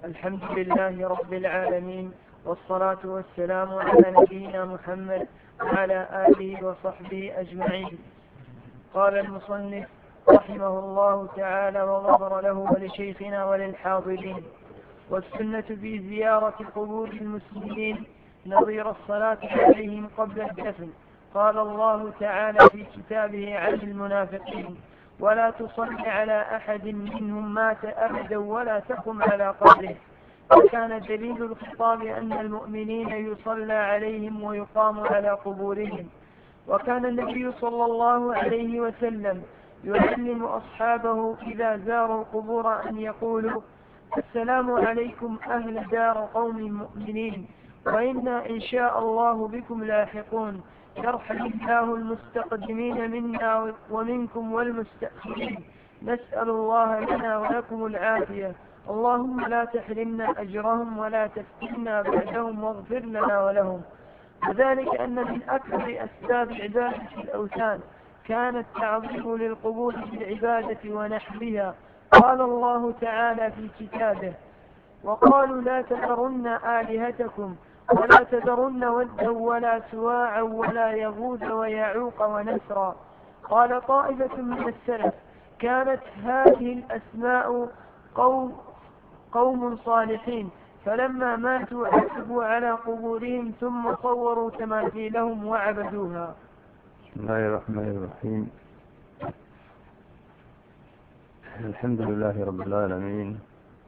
الحمد لله رب العالمين، والصلاة والسلام على نبينا محمد وعلى آله وصحبه أجمعين. قال المصنف رحمه الله تعالى وغفر له ولشيخنا وللحاضرين: والسنة في زيارة قبور المسلمين نظير الصلاة عليهم قبل الدفن. قال الله تعالى في كتابه عن المنافقين: ولا تصل على أحد منهم مات أبدا ولا تقم على قبره. وكان دليل الخطاب أن المؤمنين يصلى عليهم ويقام على قبورهم. وكان النبي صلى الله عليه وسلم يعلم أصحابه إذا زاروا القبور أن يقولوا: السلام عليكم أهل دار قوم مؤمنين، وإنا إن شاء الله بكم لاحقون، يرحم الله المستقدمين منا ومنكم والمستأخرين، نسأل الله لنا ولكم العافية، اللهم لا تحرمنا أجرهم ولا تفتنا بعدهم واغفر لنا ولهم. وذلك أن من أكثر أسباب عبادة الأوثان كان التعظيم للقبور بالعبادة ونحوها. قال الله تعالى في كتابه: وقالوا لا تذرن آلهتكم ولا تذرن ودا ولا سواعا ولا يغوث ويعوق ونسرا. قال طائفة من السلف: كانت هذه الأسماء قوم صالحين، فلما ماتوا عكفوا على قبورهم ثم صوروا تماثيلهم وعبدوها. بسم الله الرحمن الرحيم. الحمد لله رب العالمين،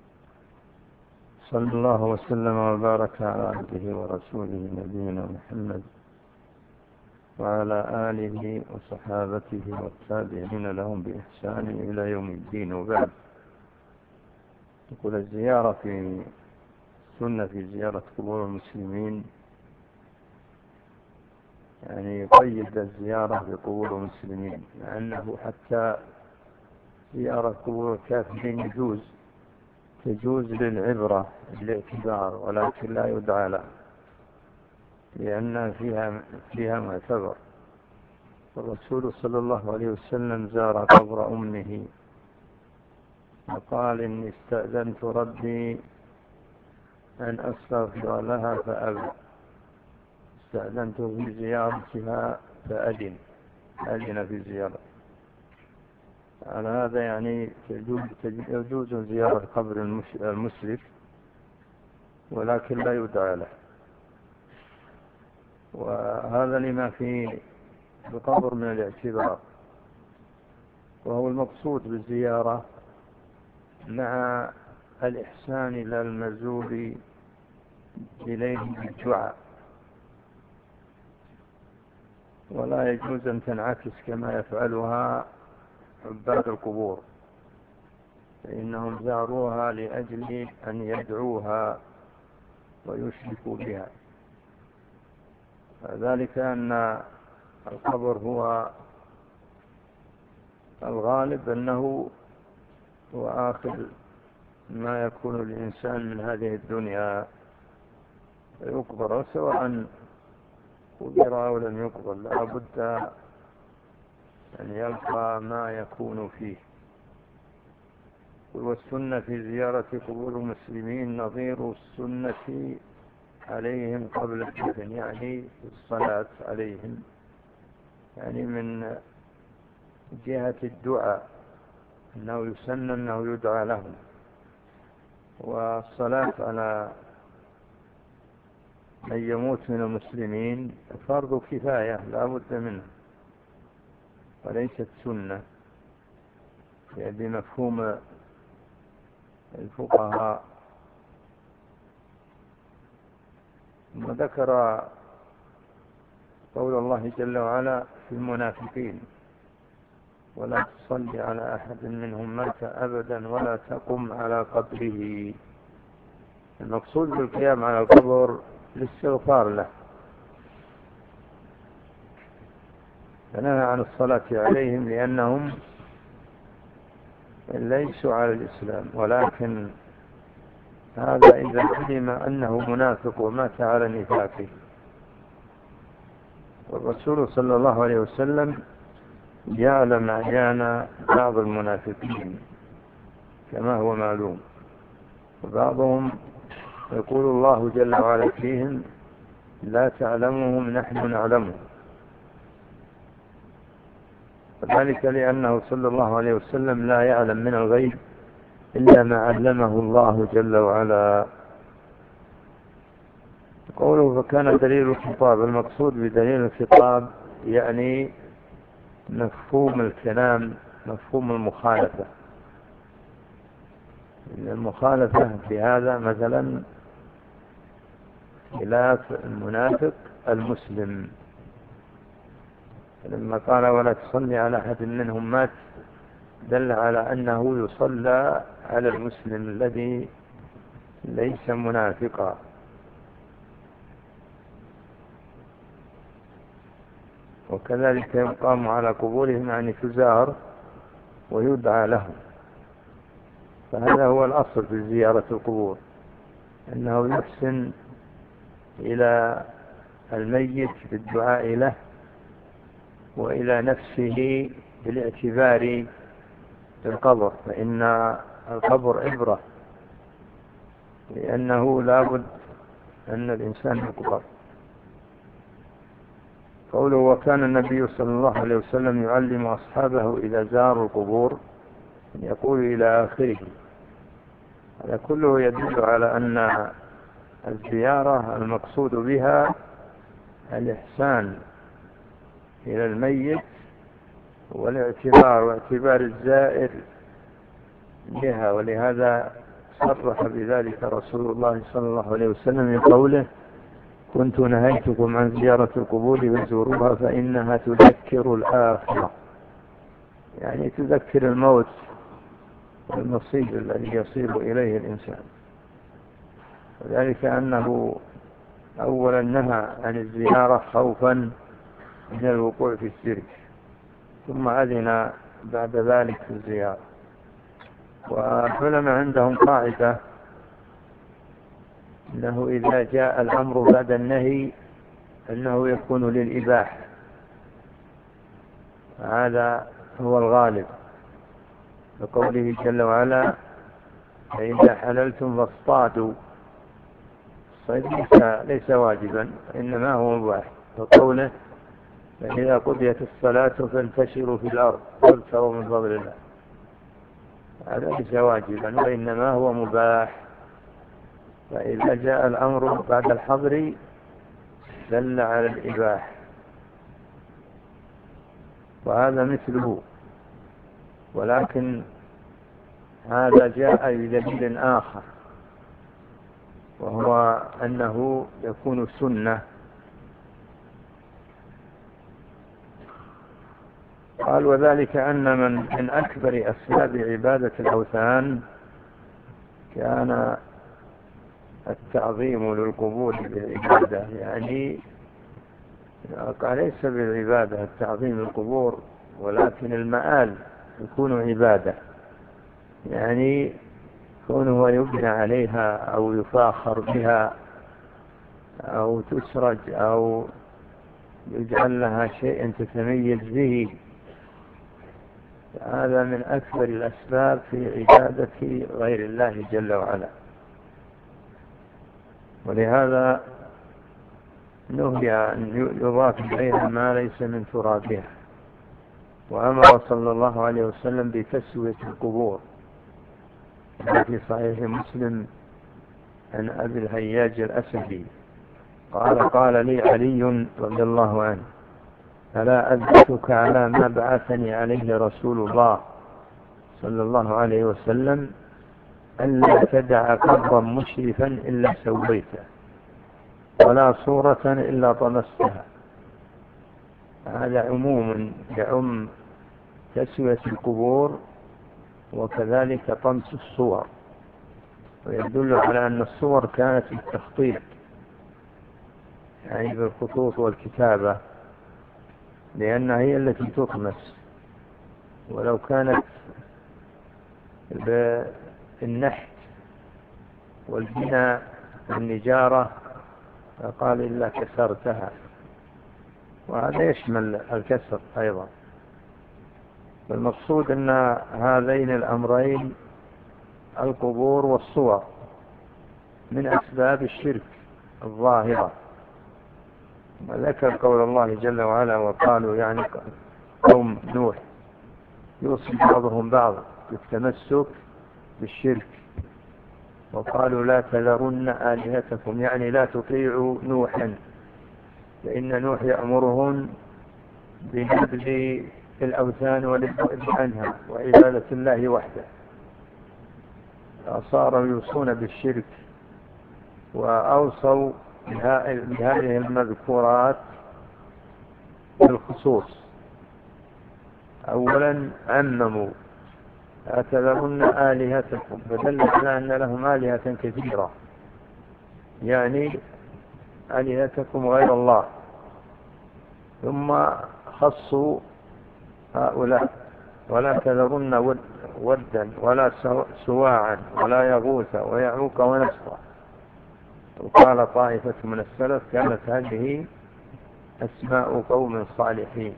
صلى الله وسلم وبارك على عبده ورسوله نبينا محمد وعلى آله وصحابته والتابعين لهم بإحسان إلى يوم الدين. وبعد، تقول الزيارة في سنة في زيارة قبور المسلمين، يعني يقيد الزيارة بقبور المسلمين، لأنه حتى زيارة قبور الكافرين تجوز للعبرة بالاعتبار، ولكن لا يدعى له، لأن فيها معتبر. الرسول صلى الله عليه وسلم زار قبر أمه وقال: إني استأذنت ربي أن أستغفر لها فأبى، استأذنت في زيارتها فأذن في زيارة. على هذا يعني يجوز زيارة قبر المشرك، ولكن لا يدعى له. وهذا لما في القبر من الاعتبار، وهو المقصود بالزيارة مع الإحسان إلى المزور إليه بالدعاء، ولا يجوز أن تنعكس كما يفعلها عباد القبور، فإنهم زاروها لأجل أن يدعوها ويشركوا بها. ذلك أن القبر هو الغالب أنه هو آخر ما يكون الإنسان من هذه الدنيا، يقبر سواء قبر أو لم يقبر، لا بد أن يلقى ما يكون فيه. والسنة في زيارة قبور المسلمين نظير السنة عليهم قبل الدفن، يعني الصلاة عليهم، يعني من جهة الدعاء أنه يسن أنه يدعى لهم. والصلاة على من يموت من المسلمين فرض كفاية لا بد منه، وليست سنة يعني بمفهوم الفقهاء. وذكر قول الله جل وعلا في المنافقين: ولا تصلي على أحد منهم مات أبدا ولا تقم على قبره. المقصود بالقيام على القبر الاستغفار له، فنهى عن الصلاة عليهم لأنهم ليسوا على الإسلام، ولكن هذا إذا علم أنه منافق ومات على نفاقه. والرسول صلى الله عليه وسلم يعلم أحيان بعض المنافقين كما هو معلوم، وبعضهم يقول الله جل وعلا فيهم لا تعلمهم نحن نعلمهم، وذلك لأنه صلى الله عليه وسلم لا يعلم من الغيب إلا ما علمه الله جل وعلا. قوله فكان دليل الخطاب، المقصود بدليل الخطاب يعني مفهوم الكلام، مفهوم المخالفة. المخالفة في هذا مثلا خلاف المنافق المسلم، لما قال ولا تصلي على أحد منهم مات، دل على أنه يصلى على المسلم الذي ليس منافقا. وكذلك يقام على قبورهم يعني تزار ويدعى لهم، فهذا هو الأصل في زيارة القبور، أنه يحسن إلى الميت بالدعاء له وإلى نفسه بالاعتبار بالقبر، فإن القبر عبرة، لأنه لابد أن الإنسان يقبر. قوله وكان النبي صلى الله عليه وسلم يعلم أصحابه إذا زاروا القبور، يقول إلى آخره. هذا كله يدل على أن الزيارة المقصود بها الإحسان إلى الميت والاعتبار واعتبار الزائر بها، ولهذا صرح بذلك رسول الله صلى الله عليه وسلم بقوله كنت نهيتكم عن زيارة القبور فزوروها فإنها تذكر الآخرة، يعني تذكر الموت والمصير الذي يصير إليه الإنسان. وذلك أنه أولا نهى عن الزيارة خوفا من الوقوع في الشرك، ثم أذن بعد ذلك في الزيارة. والعلماء عندهم قاعدة أنه إذا جاء الأمر بعد النهي أنه يكون للإباحة، هذا هو الغالب، لقوله جل وعلا فإذا حللتم فاصطادوا. الصيد ليس واجبا إنما هو مباح، وقوله فإذا قضيت الصلاة فانتشروا في الأرض وابتغوا من فضل الله، هذا ليس واجبا وإنما هو مباح. فإذا جاء الأمر بعد الحظر دل على الإباحة، وهذا مثله، ولكن هذا جاء بدليل آخر، وهو أنه يكون سنة. قال وذلك أن من أكبر أسباب عبادة الأوثان كان التعظيم للقبور بالعبادة، يعني قال ليس بالعبادة التعظيم للقبور، ولكن المآل يكون عبادة، يعني كونه يبنى عليها أو يفاخر بها أو تسرج أو يجعل لها شيء تتميز به، هذا من أكبر الأسباب في عبادة غير الله جل وعلا. ولهذا نهي أن يضاف إليها ما ليس من ترابها، وأمر صلى الله عليه وسلم بتسوية القبور في صحيح مسلم عن أبي الهياج الأسدي قال لي علي رضي الله عنه ألا أدلك على ما بعثني عليه رسول الله صلى الله عليه وسلم ألا تدع قبرا مشرفا إلا سويته ولا صورة إلا طمستها. هذا عموم يعم تسوية القبور وكذلك طمس الصور، ويدل على أن الصور كانت بالتخطيط يعني بالخطوط والكتابة، لأنها هي التي تطمس، ولو كانت بالنحت والبناء والنجارة فقال إلا كسرتها، وهذا يشمل الكسر أيضا. فالمقصود أن هذين الأمرين القبور والصور من أسباب الشرك الظاهرة. وذكر قول الله جل وعلا وقالوا يعني قوم نوح يوصي بعضهم بعض بالتمسك بالشرك، وقالوا لا تذرن آلهتكم، يعني لا تطيعوا نوحا، فإن نوح يأمرهم بنبذ الأوثان والابعاد عنها وعبادة الله وحده. صاروا يوصون بالشرك، وأوصوا بهذه المذكورات بالخصوص. أولا عمموا لا تذرن آلهتكم، فدل على أن لهم آلهة كثيرة، يعني آلهتكم غير الله. ثم خصوا هؤلاء ولا تذرن ودا ولا سواعا ولا يغوث ويعوق ونسرا. وقال طائفة من السلف كانت هذه أسماء قوم صالحين،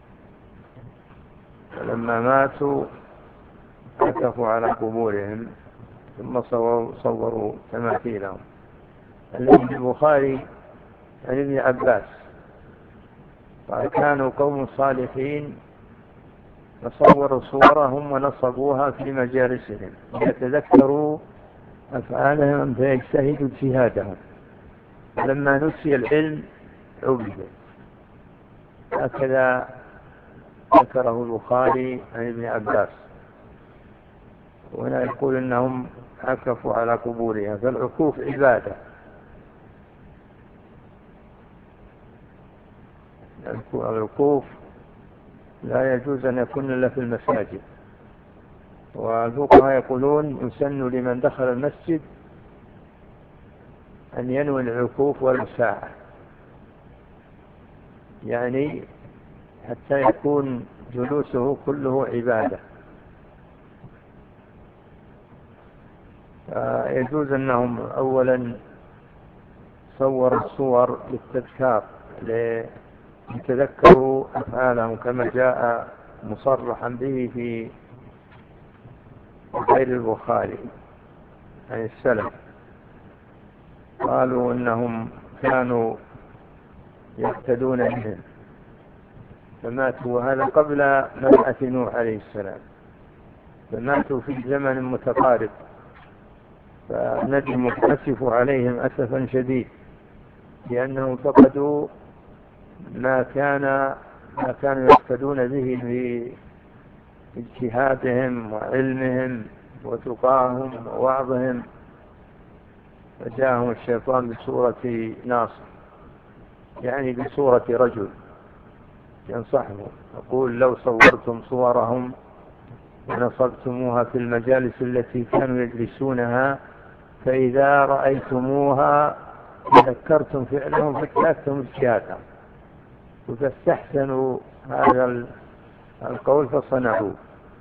فلما ماتوا عكفوا على قبورهم ثم صوروا تماثيلهم. الذي البخاري عن ابن عباس قال كانوا قوم صالحين فصوروا صورهم ونصبوها في مجالسهم ليتذكروا أفعالهم فيجتهدوا اجتهادهم، فلما نسي العلم عبد. هكذا ذكره البخاري عن ابن عباس. وهنا يقول إنهم عكفوا على قبورها، فالعكوف عبادة. العكوف لا يجوز أن يكون إلا في المساجد، والفقهاء يقولون يسن لمن دخل المسجد أن ينوي العكوف والساعة، يعني حتى يكون جلوسه كله عبادة. يجوز أنهم أولا صوروا الصور للتذكار ليتذكروا أفعالهم، كما جاء مصرحا به في غير البخاري عن السلف. قالوا إنهم كانوا يقتدون بهم فماتوا، وهذا قبل مبعث نوح عليه السلام، فماتوا في زمن متقارب، فندم أسف عليهم أسفا شديد لأنهم فقدوا ما كانوا يقتدون به باجتهادهم وعلمهم وتقاهم ووعظهم. فجاءهم الشيطان بصورة ناصر، يعني بصورة رجل ينصحهم، يقول لو صورتم صورهم ونصبتموها في المجالس التي كانوا يجلسونها فإذا رأيتموها تذكرتم فعلهم فتركتم اجتهادهم، فاستحسنوا هذا القول فصنعوا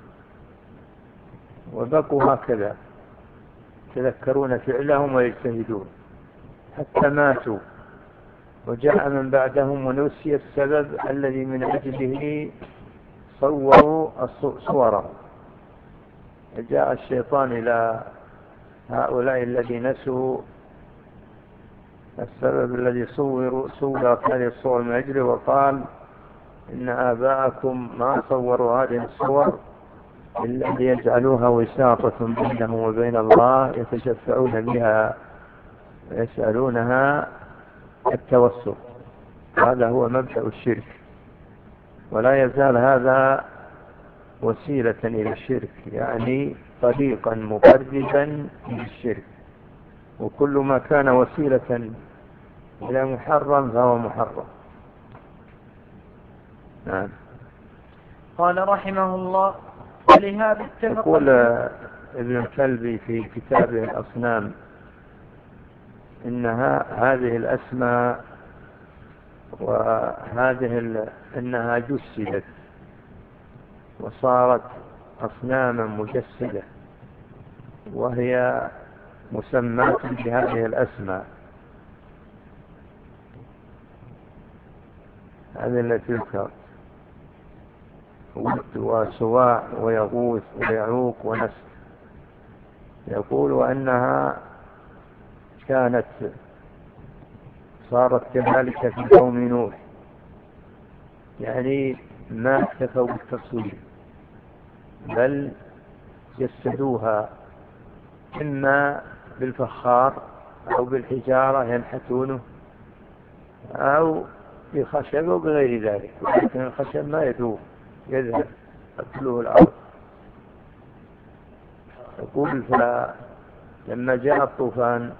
وبقوا هكذا يتذكرون فعلهم ويجتهدون حتى ماتوا. وجاء من بعدهم ونسي السبب الذي من أجله صوروا صورهم. جاء الشيطان إلى هؤلاء الذين نسوا السبب الذي صورت هذه الصور من أجله، وقال إن آباءكم ما صوروا هذه الصور إلا ليجعلوها وساطة بينهم وبين الله يتشفعون بها ويسألونها التوسل. هذا هو مبدأ الشرك، ولا يزال هذا وسيلة إلى الشرك، يعني طريقا مقربا إلى الشرك، وكل ما كان وسيلة إلى محرم فهو محرم. نعم. قال رحمه الله ولهذا اتفق. يقول ابن الكلبي في كتابه الأصنام إنها هذه الأسماء إنها جسدت وصارت أصناما مجسدة، وهي مسماة بهذه الأسماء، هذه التي تذكر ود وسواع ويغوث ويعوق ونسر. يقول وأنها صارت كذلك في قوم نوح، يعني ما اكتفوا بالتصوير بل جسدوها إما بالفخار أو بالحجارة ينحتونه أو بخشب أو بغير ذلك، لكن الخشب ما يذوب يذهب أكله الأرض. يقول لما جاء الطوفان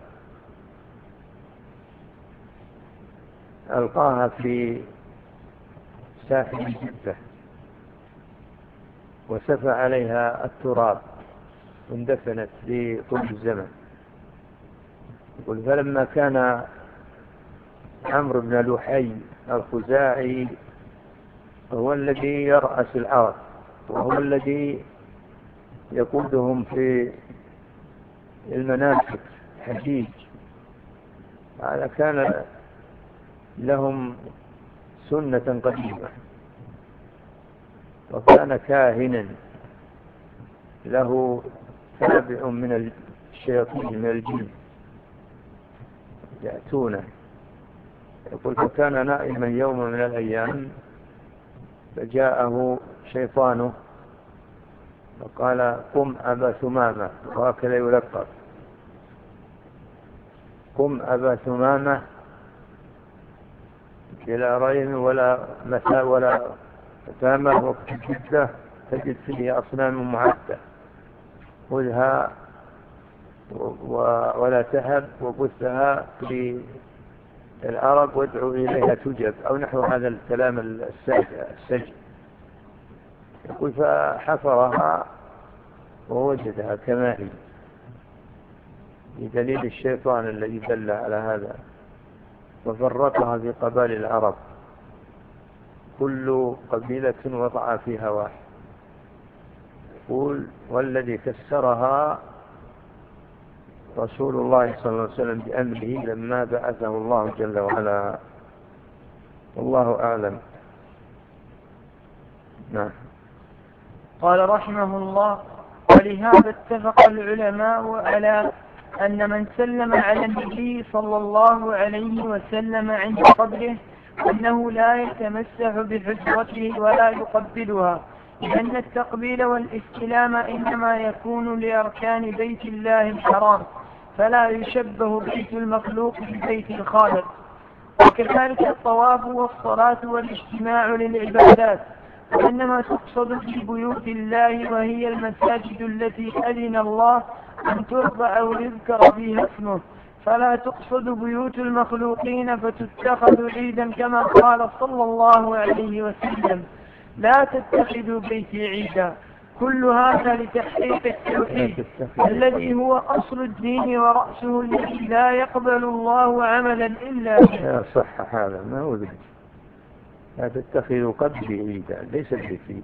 ألقاها في ساحل جدة وسفى عليها التراب واندفنت لطول الزمن. يقول فلما كان عمرو بن لحي الخزاعي هو الذي يرأس العرب وهو الذي يقودهم في المناسك حجيج، هذا كان لهم سنة قديمة، وكان كاهنا له تابع من الشياطين من الجن يأتونه. يقول فكان نائما يوم من الأيام فجاءه شيطانه فقال قم أبا ثمامة، وهكذا يلقب قم أبا ثمامة بلا ريم ولا مساء ولا ثامة وقت جدة تجد فيه أصنام معدة، خذها ولا تهب وبثها في العرب وادعو إليها تجب، أو نحو هذا الكلام السجن. يقول فحفرها ووجدها كما هي، بدليل الشيطان الذي دل على هذا، وفرقها في قبائل العرب كل قبيلة وضع فيها واحد. يقول والذي كسرها رسول الله صلى الله عليه وسلم بأمره لما بعثه الله جل وعلا، والله أعلم. نعم. قال رحمه الله ولهذا اتفق العلماء على أن من سلم على النبي صلى الله عليه وسلم عند قبره أنه لا يتمسح بحجرته ولا يقبلها، لأن التقبيل والاستلام إنما يكون لأركان بيت الله الحرام، فلا يشبه بيت المخلوق ببيت الخالق. وكذلك الطواف والصلاة والاجتماع للعبادات، وإنما تقصد في بيوت الله وهي المساجد التي أذن الله أن ترفع ويذكر فيها اسمه، فلا تقصد بيوت المخلوقين فتتخذ عيدا، كما قال صلى الله عليه وسلم لا تتخذوا بيتي عيدا. كل هذا لتحقيق التوحيد الذي هو أصل الدين ورأسه الذي لا يقبل الله عملا إلا به. صح هذا ما هو ذلك، لا تتخذوا قبلي عيدا، ليس بيتي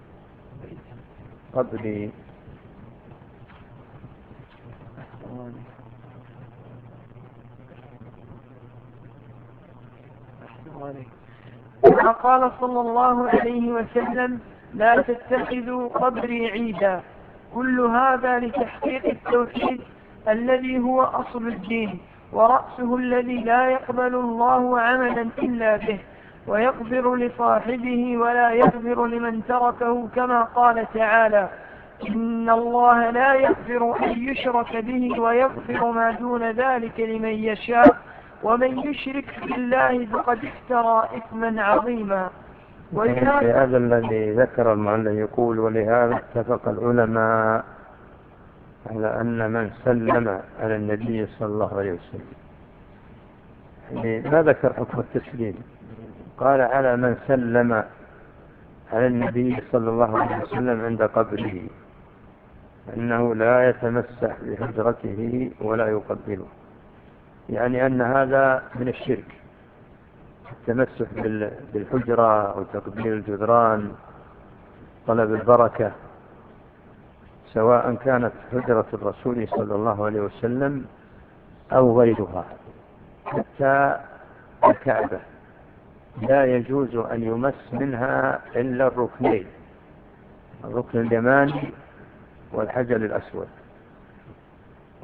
قبلي. كما قال صلى الله عليه وسلم لا تتخذوا قبري عيدا. كل هذا لتحقيق التوحيد الذي هو أصل الدين ورأسه الذي لا يقبل الله عملا إلا به، ويغفر لصاحبه ولا يغفر لمن تركه، كما قال تعالى إن الله لا يغفر أن يشرك به ويغفر ما دون ذلك لمن يشاء ومن يشرك بالله فقد افترى إثما عظيما. هذا الذي ذكر المعلم يقول ولهذا اتفق العلماء على أن من سلم على النبي صلى الله عليه وسلم، يعني ما ذكر حكم التسليم، قال على من سلم على النبي صلى الله عليه وسلم عند قبره أنه لا يتمسح بحجرته ولا يقبله، يعني أن هذا من الشرك، التمسح بالحجرة أو تقبيل الجدران، طلب البركة، سواء كانت حجرة الرسول صلى الله عليه وسلم أو غيرها، حتى الكعبة لا يجوز أن يمس منها إلا الركنين، الركن اليماني والحجر الأسود،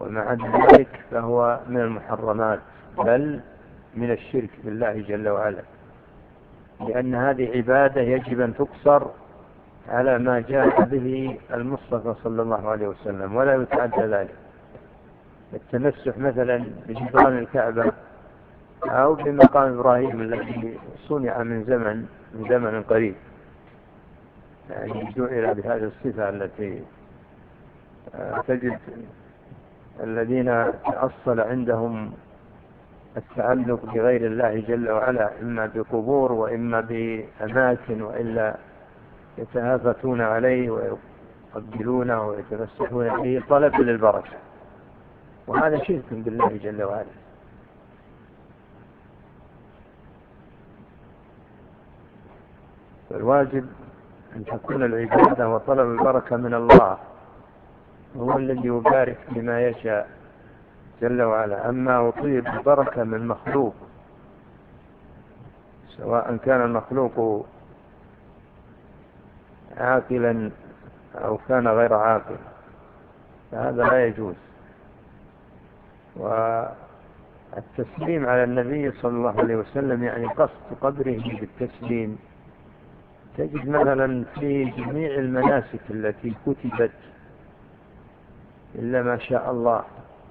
وما عدا ذلك فهو من المحرمات، بل من الشرك بالله جل وعلا، لأن هذه عبادة يجب أن تقصر على ما جاء به المصطفى صلى الله عليه وسلم ولا يتعدى ذلك. التمسح مثلا بجدران الكعبة أو بمقام إبراهيم الذي صنع من زمن قريب، يعني جعل بهذه الصفة التي تجد الذين تأصل عندهم التعلق بغير الله جل وعلا إما بقبور وإما بأماكن، وإلا يتهافتون عليه ويقبلونه ويتمسحون به طلب للبركة، وهذا شرك بالله جل وعلا. فالواجب أن تكون العبادة وطلب البركة من الله، هو الذي يبارك بما يشاء جل وعلا. أما أطلب البركة من مخلوق، سواء كان المخلوق عاقلا أو كان غير عاقل، فهذا لا يجوز. والتسليم على النبي صلى الله عليه وسلم يعني قصد قبره بالتسليم. تجد مثلا في جميع المناسك التي كتبت إلا ما شاء الله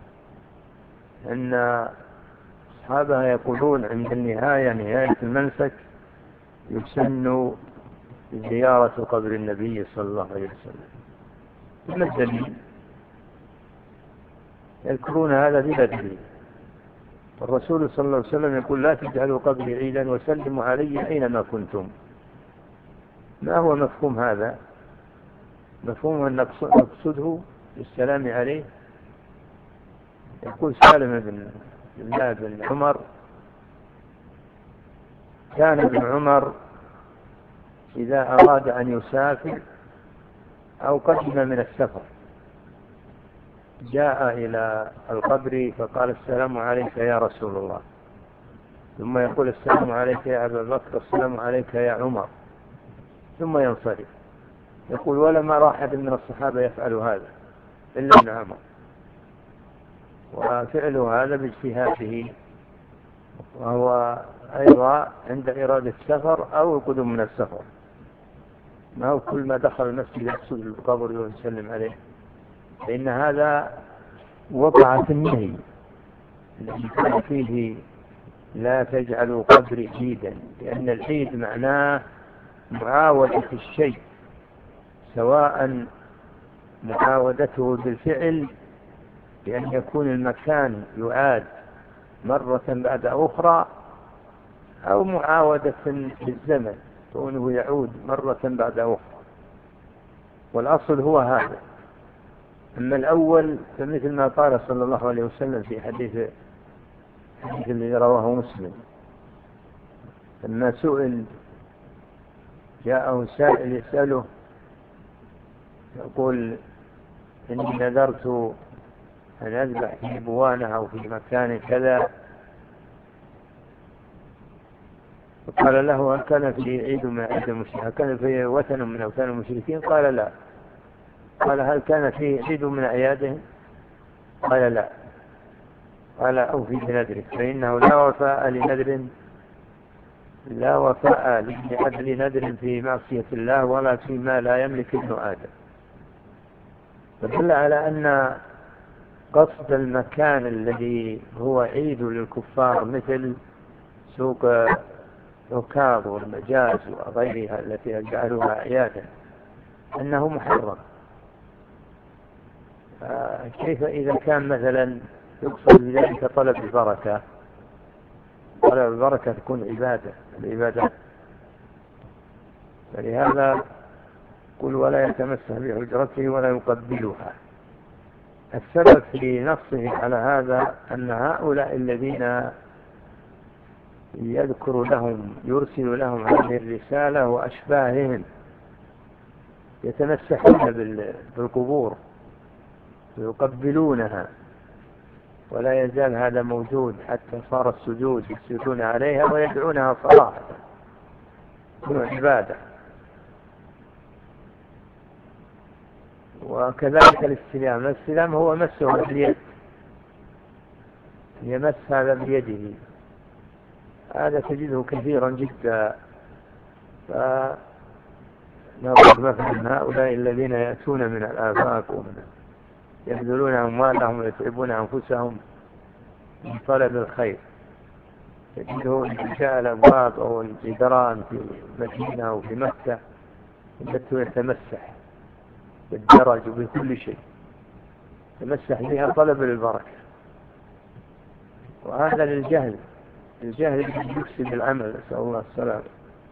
أن أصحابها يقولون عند نهاية المنسك يسن زيارة قبر النبي صلى الله عليه وسلم. ما الدليل؟ يذكرون هذا بلا دليل. الرسول صلى الله عليه وسلم يقول: لا تجعلوا قبري عيدا وسلموا علي أينما كنتم. ما هو مفهوم هذا؟ مفهوم أن نقصده بالسلام عليه. يقول سالم بن عمر: كان ابن عمر إذا أراد أن يسافر أو قدم من السفر جاء إلى القبر فقال: السلام عليك يا رسول الله، ثم يقول: السلام عليك يا أبا بكر، السلام عليك يا عمر، ثم ينصرف. يقول: ولما رأى أحد من الصحابة يفعل هذا إلا ابن عمر، وفعله هذا باجتهاده، وهو أيضا عند إرادة السفر أو القدوم من السفر، ما هو كل ما دخل المسجد يقصد القبر ويسلم عليه، فإن هذا وقع في النهي الذي كان فيه: لا تجعلوا قبري عيدا، لأن العيد معناه معاودة الشيء، سواء معاودته بالفعل بأن يكون المكان يعاد مرة بعد أخرى، أو معاودة بالزمن كونه يعود مرة بعد أخرى، والأصل هو هذا. أما الأول فمثل ما قال صلى الله عليه وسلم في حديث الذي رواه مسلم، لما سئل جاءه سائل يسأله يقول: إني نذرت أن أذبح في بوانة أو في مكان كذا، فقال له: هل كان في عيد من عيد المشركين؟ هل كان في وثن من أوثان المشركين؟ قال: لا. قال: هل كان في عيد من أعيادهم؟ قال: لا. قال: أوفي بنذرك، فإنه لا وفاء لنذر في معصية الله ولا فيما لا يملك ابن آدم. فدل على أن قصد المكان الذي هو عيد للكفار مثل سوق عكاظ والمجاز وغيرها التي يجعلها عيادا أنه محرم. كيف إذا كان مثلا يقصد بذلك طلب البركة؟ طلب البركة تكون العبادة. فلهذا قل: ولا يتمسح بحجرته ولا يقبلها. السبب في نصه على هذا أن هؤلاء الذين يرسل لهم هذه الرسالة وأشباههم يتمسحون بالقبور ويقبلونها، ولا يزال هذا موجود حتى صار السجود يسجدون عليها ويدعونها صراحة، تكون عبادة. وكذلك الاستلام هو مسه باليد، يمس هذا بيده. هذا تجده كثيرا جدا. فنضرب مثلا هؤلاء الذين يأتون من الآفاق يبذلون أموالهم ويتعبون أنفسهم من طلب الخير، تجده إن جاء الأبواب أو الجدران في المدينة أو في مكة وجدته يتمسح بالدرج وبكل شيء، يتمسح بها طلب البركة. وهذا للجهل، الجهل يفسد العمل، نسأل الله السلامة.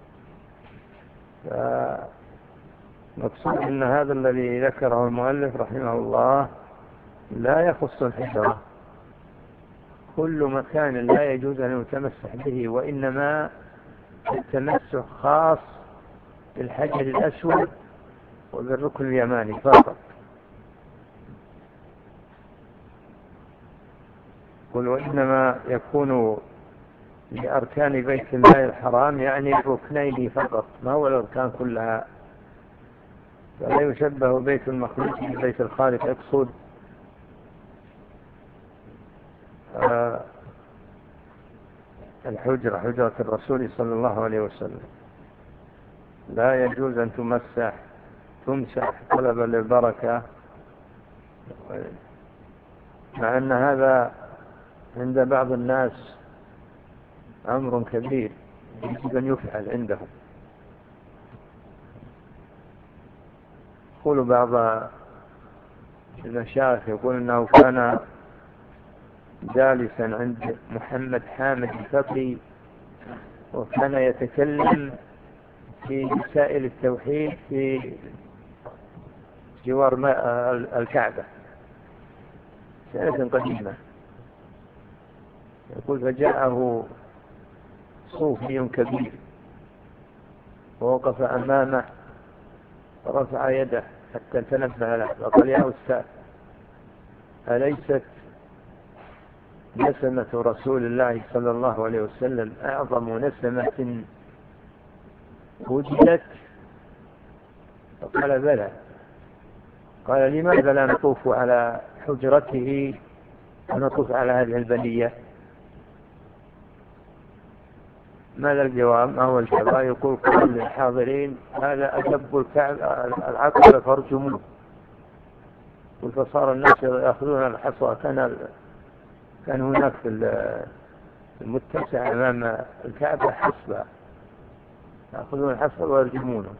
فمقصود أن هذا الذي ذكره المؤلف رحمه الله لا يخص الحجرة، كل مكان لا يجوز أن يتمسح به، وإنما التمسح خاص بالحجر الأسود وبالركن اليماني فقط. قل وإنما يكون لأركان بيت الله الحرام، يعني الركنين فقط، ما هو الأركان كلها. فلا يشبه بيت المخلوق ببيت الخالق. يقصد الحجرة، حجرة الرسول صلى الله عليه وسلم، لا يجوز أن تمسح طلبا للبركة، مع أن هذا عند بعض الناس أمر كبير يجب أن يفعل عندهم. يقول بعض المشايخ يقول أنه كان جالسا عند محمد حامد الفقي وكان يتكلم في مسائل التوحيد في جوار الكعبة سنة قديمة. يقول فجاءه صوفي كبير ووقف أمامه ورفع يده حتى تنبه له وقال يا أستاذ، أليست نسمة رسول الله صلى الله عليه وسلم أعظم نسمة وجدت؟ فقال بلى. قال لماذا لا نطوف على حجرته ونطوف على هذه البنية؟ ماذا الجواب؟ ما هو الجواب؟ يقول كل الحاضرين هذا أدب العقل فارجموه. فصار الناس يأخذون الحصى، كان هناك في المتسع أمام الكعبة حصبة، يأخذون الحصى ويرجمونه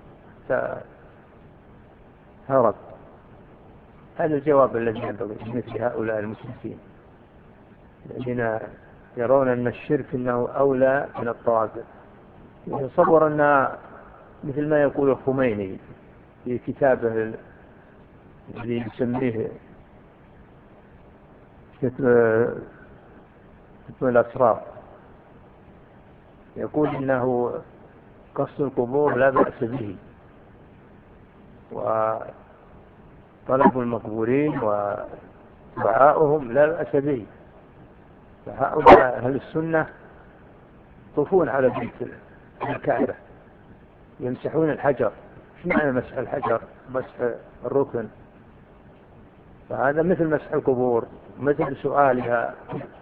هرب. هذا الجواب الذي ينبغي مثل هؤلاء المشركين الذين يرون أن الشرك أنه أولى من الطواغيت. يتصور أن مثل ما يقول الخميني في كتابه الذي يسميه كتب الأسرار، يقول إنه قصد القبور لا بأس به، وطلب المقبورين ودعاؤهم لا بأس به. فهؤلاء أهل السنة يطوفون على بيت الكعبة يمسحون الحجر. ايش معنى مسح الحجر؟ مسح الركن. فهذا مثل مسح القبور، مثل سؤالها.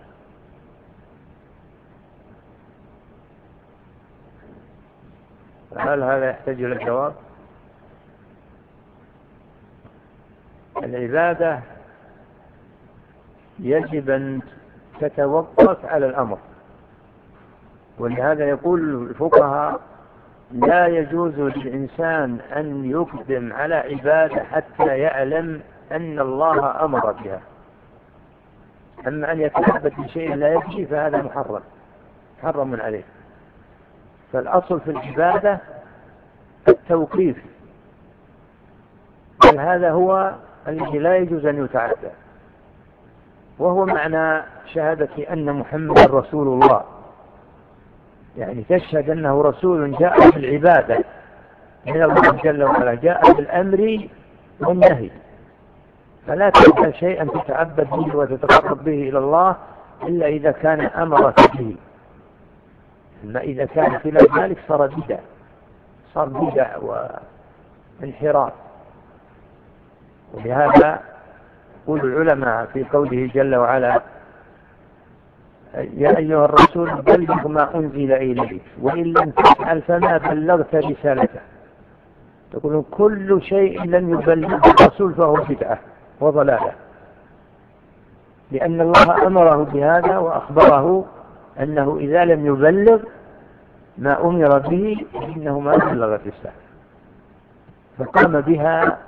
هل هذا يحتاج إلى الجواب؟ العبادة يجب أن تتوقف على الأمر، ولهذا يقول الفقهاء لا يجوز للإنسان أن يقدم على عبادة حتى يعلم أن الله أمر بها. أما أن يتعبد بشيء لا يجي فهذا محرم عليه. فالأصل في العبادة التوقيف، بل هذا هو الذي لا يجوز أن يتعدى، وهو معنى شهادة أن محمد رسول الله، يعني تشهد أنه رسول جاء بالعبادة من الله جل وعلا، جاء بالأمر والنهي، فلا تفعل شيئا تتعبد به وتتقرب به إلى الله إلا إذا كان أمرك به. أما إذا كان خلاف ذلك صار بدع وانحراف. ولهذا يقول العلماء في قوله جل وعلا يا أيها الرسول بلغ ما أنزل إليك وإن لم تفعل فما بلغت رسالته. تقولون كل شيء لم يبلغ الرسول فهو بدعة وضلالة، لأن الله أمره بهذا وأخبره أنه إذا لم يبلغ ما أمر به إنه ما بلغ الرسالة، فقام بها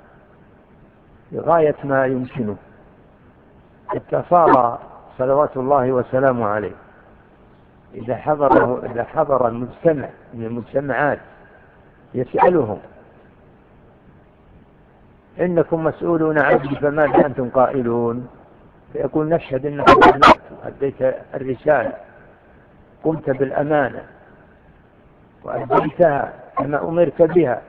لغاية ما يمكنه، حتى صار صلوات الله وسلامه عليه إذا حضر المجتمع من المجتمعات يسألهم إنكم مسؤولون عني فماذا أنتم قائلون؟ فيقول نشهد أنك بلغت وأديت الرسالة، قمت بالأمانة وأديتها كما أمرت بها،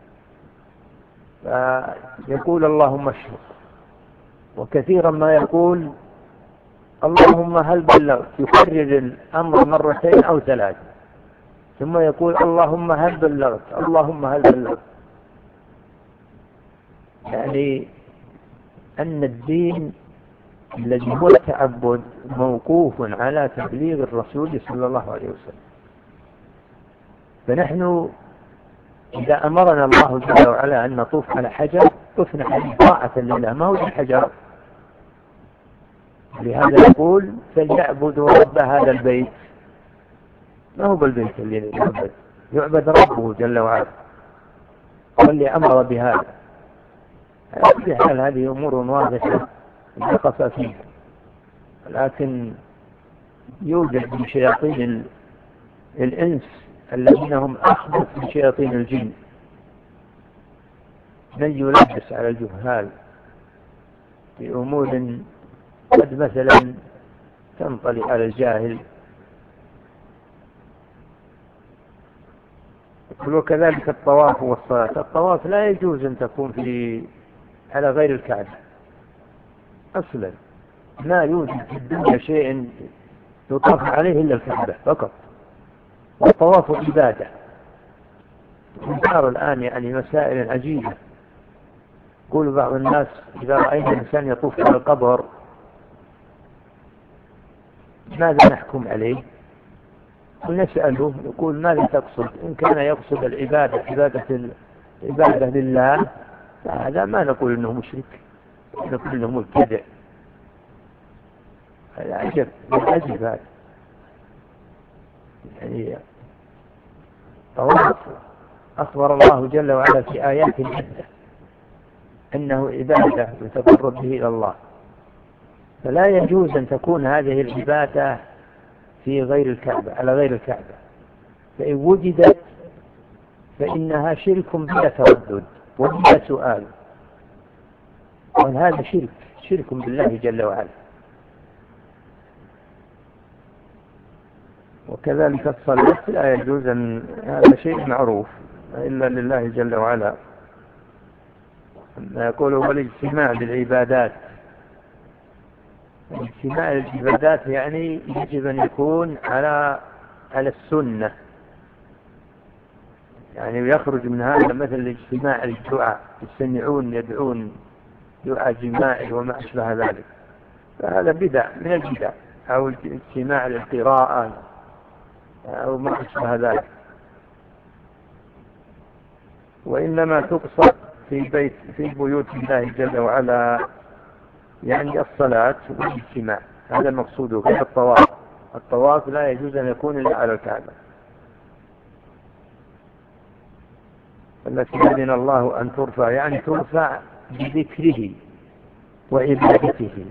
فيقول اللهم اشهد. وكثيرا ما يقول اللهم هل بلغت، يكرر الأمر مرتين أو ثلاث، ثم يقول اللهم هل بلغت، اللهم هل بلغت. يعني أن الدين الذي هو التعبد موقوف على تبليغ الرسول صلى الله عليه وسلم. فنحن إذا أمرنا الله جل وعلا أن نطوف على حجر طفنا عليه طاعة لله، ما هو الحجر. لهذا يقول فليعبدوا رب هذا البيت، ما هو بالبيت اللي يعبد ربه جل وعلا، واللي أمر بهذا. على كل حال هذه أمور واضحة لا خفاء فيها، لكن يوجد من شياطين الإنس الذين هم أخبث من شياطين الجن من يلبس على الجهال في أمور قد مثلا تنطلي على الجاهل. وكذلك الطواف والصلاة. الطواف لا يجوز أن تكون على غير الكعبة أصلا، ما يوجد في الدنيا شيء يطاف عليه إلا الكعبة فقط، والطواف عبادة. نرى الآن يعني مسائل عجيبة. يقول بعض الناس إذا رأينا إنسان يطوف على القبر ماذا نحكم عليه؟ ونسأله يقول ماذا تقصد؟ إن كان يقصد العبادة عبادة لله فهذا ما نقول إنه مشرك، نقول إنه مبتدع. هذا عجب هذا. يعني طواف أخبر الله جل وعلا في آيات عدة أنه عبادة يتقرب به إلى الله، فلا يجوز أن تكون هذه العبادة في غير الكعبة على غير الكعبة، فإن وجدت فإنها شرك بلا تردد وبلا سؤال، وهذا شرك بالله جل وعلا. وكذلك الصلاة لا يجوز أن هذا شيء معروف إلا لله جل وعلا. ما يقول هو الاجتماع بالعبادات. اجتماع العبادات يعني يجب أن يكون على السنة، يعني يخرج من هذا مثل اجتماع الدعاء، يستمعون يدعون دعاء جماعي وما أشبه ذلك، فهذا بدع من البدع، أو اجتماع للقراءة أو ما أشبه ذلك. وإنما تقصد في بيوت الله جل وعلا يعني الصلاة والاجتماع، هذا المقصود، غير الطواف. الطواف لا يجوز أن يكون إلا على الكعبة التي أذن الله أن ترفع، يعني ترفع بذكره وعبادته،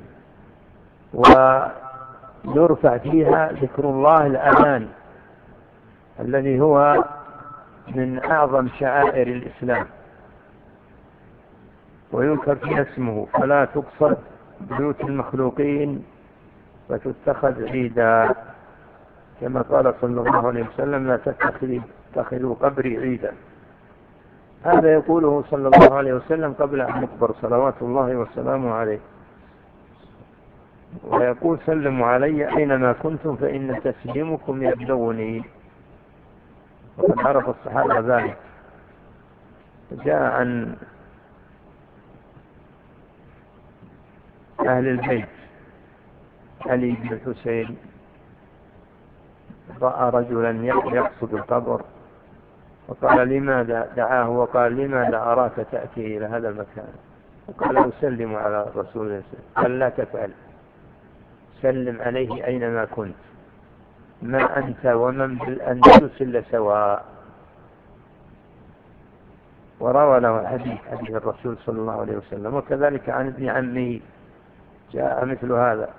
ويرفع فيها ذكر الله الأذان الذي هو من أعظم شعائر الإسلام، ويذكر فيها اسمه، فلا تقصد بيوت المخلوقين وتتخذ عيدا، كما قال صلى الله عليه وسلم لا تتخذوا قبري عيدا. هذا يقوله صلى الله عليه وسلم قبل أن يكبر صلوات الله وسلامه عليه. ويقول سلموا علي أينما كنتم فإن تسليمكم يبلغني، وقد عرف الصحابة ذلك. جاء عن أهل البيت علي بن الحسين رأى رجلا يقصد القبر وقال لماذا دعاه وقال لماذا أراك تأتي إلى هذا المكان؟ وقال أسلم على الرسول الله، قال لا تفعل، سلم عليه أينما كنت، ما أنت ومن بالأندلس إلا سواء. وروى له حديث الرسول صلى الله عليه وسلم. وكذلك عن ابن عمه جاء مثل هذا.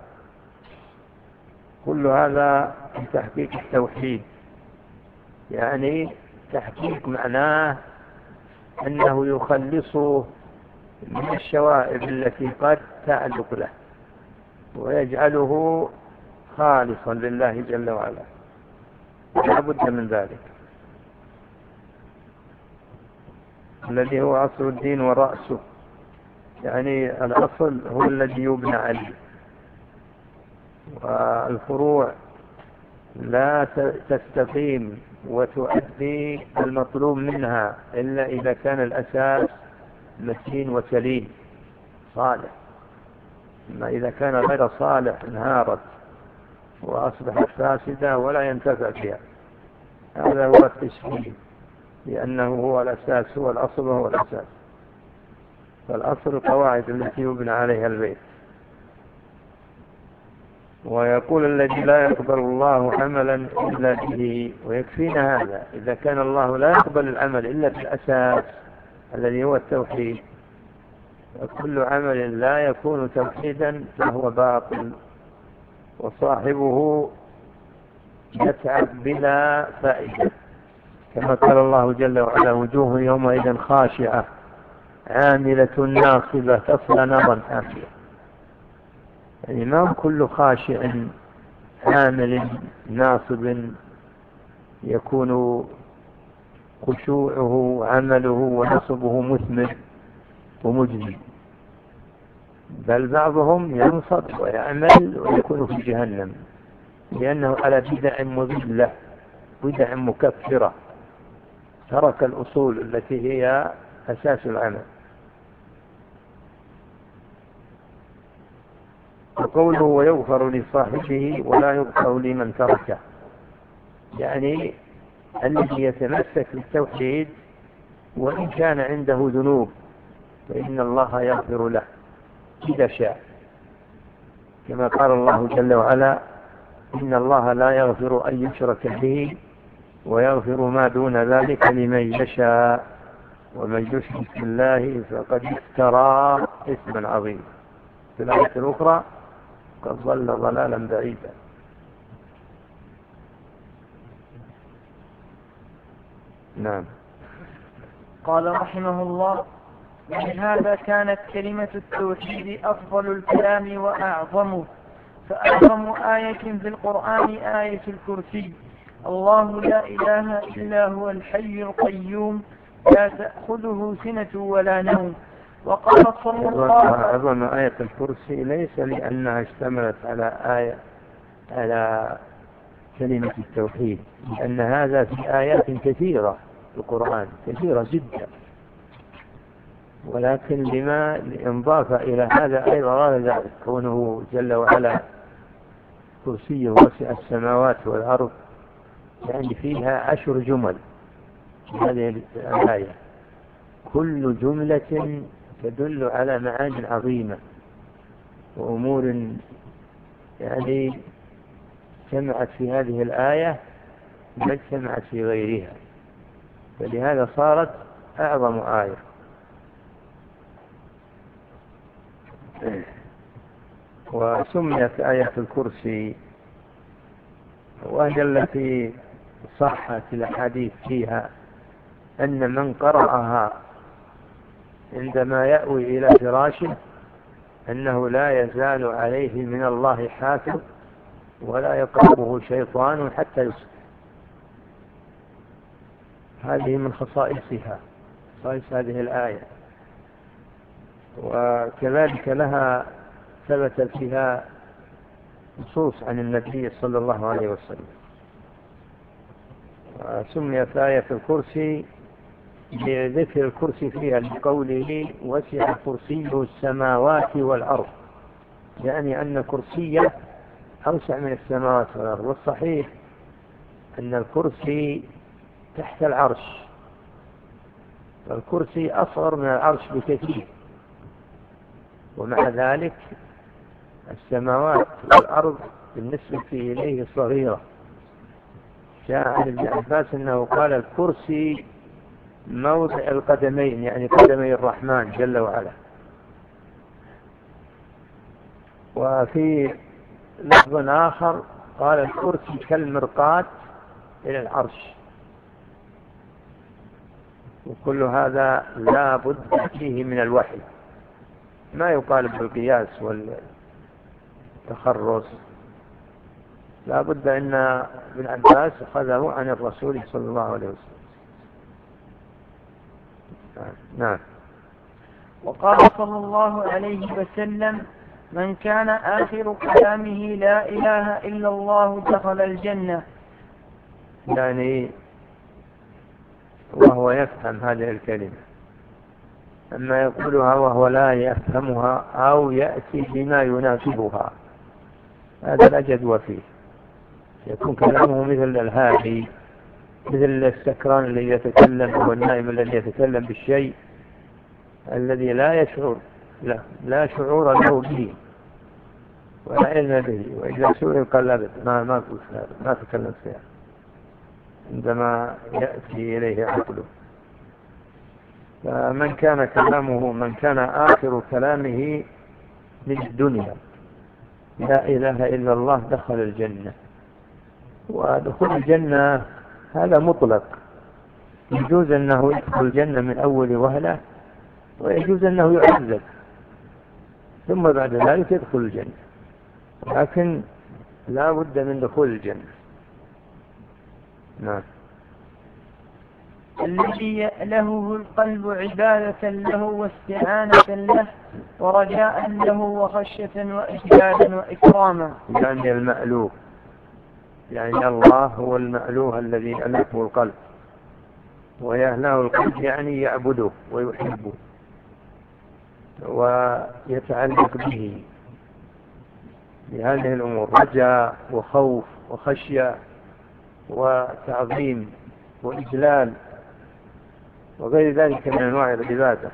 كل هذا في تحقيق التوحيد، يعني تحقيق معناه أنه يخلصه من الشوائب التي قد تعلق له ويجعله خالصا لله جل وعلا، لا بد من ذلك، الذي هو أصل الدين ورأسه. يعني الأصل هو الذي يبنى عليه، والفروع لا تستقيم وتؤدي المطلوب منها إلا إذا كان الأساس متين وسليم صالح. أما إذا كان غير صالح انهارت وأصبحت فاسدة ولا ينتفع فيها. هذا هو التشبيه، لأنه هو الأساس، هو الأصل وهو الأساس. فالأصل القواعد التي يبنى عليها البيت. ويقول الذي لا يقبل الله عملا إلا به، ويكفينا هذا. إذا كان الله لا يقبل العمل إلا بالأساس الذي هو التوحيد، وكل عمل لا يكون توحيدا فهو باطل، وصاحبه يتعب بلا فائدة، كما قال الله جل وعلا: وجوه يومئذ خاشعة عاملة ناصبة تصلى نارا حامية. يعني ما كل خاشع عامل ناصب يكون خشوعه وعمله ونصبه مثمر ومجزي، بل بعضهم ينصب ويعمل ويكون في جهنم، لأنه على بدع مضلة، بدع مكفرة، ترك الأصول التي هي أساس العمل. وقوله ويغفر لصاحبه ولا يغفر لمن تركه، يعني الذي يتمسك بالتوحيد وإن كان عنده ذنوب فإن الله يغفر له إذا شاء، كما قال الله جل وعلا: إن الله لا يغفر أن يشرك به ويغفر ما دون ذلك لمن يشاء ومن يشرك بالله فقد افترى إثما عظيما. في الآية الأخرى: قد ضل ضلالا بعيدا. نعم. قال رحمه الله: ولهذا كانت كلمة التوحيد أفضل الكلام وأعظمه، فأعظم آية في القرآن آية الكرسي: الله لا إله إلا هو الحي القيوم لا تأخذه سنة ولا نوم. وقال صلى الله عليه وسلم: أعظم آية الكرسي ليس لأنها اشتملت على كلمة التوحيد، لأن هذا في آيات كثيرة في القرآن، كثيرة جدا، ولكن لما انضاف إلى هذا أيضا غير ذلك، كونه جل وعلا كرسيه وسع السماوات والأرض، يعني فيها 10 جمل في هذه الآية، كل جملة تدل على معاني عظيمة وأمور يعني سمعت في هذه الآية ما سمعت في غيرها، فلهذا صارت أعظم آية. وسميت آية الكرسي، وهي التي صحت الأحاديث فيها أن من قرأها عندما يأوي إلى فراشه أنه لا يزال عليه من الله حافظ ولا يقربه شيطان حتى يصبح. هذه من خصائصها، خصائص هذه الآية. وكذلك لها ثبت فيها نصوص عن النبي صلى الله عليه وسلم. سميت آية الكرسي لذكر الكرسي فيها لقوله: وسع كرسيه السماوات والأرض، يعني أن كرسيه أوسع من السماوات والأرض. والصحيح أن الكرسي تحت العرش، والكرسي أصغر من العرش بكثير، ومع ذلك السماوات والأرض بالنسبة إليه صغيرة. جاء عن ابن عباس أنه قال الكرسي موضع القدمين، يعني قدمي الرحمن جل وعلا. وفي لفظ آخر قال الكرسي كالمرقاة إلى العرش. وكل هذا لا بد فيه من الوحي، ما يقال بالقياس والتخرص، لا بد أن ابن عباس أخذه عن الرسول صلى الله عليه وسلم. نعم. وقال صلى الله عليه وسلم: من كان آخر كلامه لا إله إلا الله دخل الجنة. يعني وهو يفهم هذه الكلمة، أما يقولها وهو لا يفهمها أو يأتي بما يناسبها هذا لا جدوى فيه، يكون كلامه مثل الهادي، مثل السكران الذي يتكلم، أو النائم الذي يتكلم بالشيء الذي لا يشعر، لا شعور له به ولا علم به، وإذا سئل قال أبدا ما قلت هذا، ما تكلمت فيها، عندما يأتي إليه عقله. فمن كان كلامه، من كان آخر كلامه من الدنيا لا إله إلا الله دخل الجنة. ودخول الجنة هذا مطلق، يجوز أنه يدخل الجنة من أول وهلة، ويجوز أنه يعذب ثم بعد ذلك يدخل الجنة، لكن لا بد من دخول الجنة. نعم. الذي يألهه القلب عبادة له واستعانة له ورجاء له وخشية وإجلالا وإكراما. يعني المألوه، يعني الله هو المألوه الذي يألهه القلب، ويألهه القلب يعني يعبده ويحبه ويتعلق به بهذه الأمور، رجاء وخوف وخشية وتعظيم وإجلال وغير ذلك من أنواع العبادة.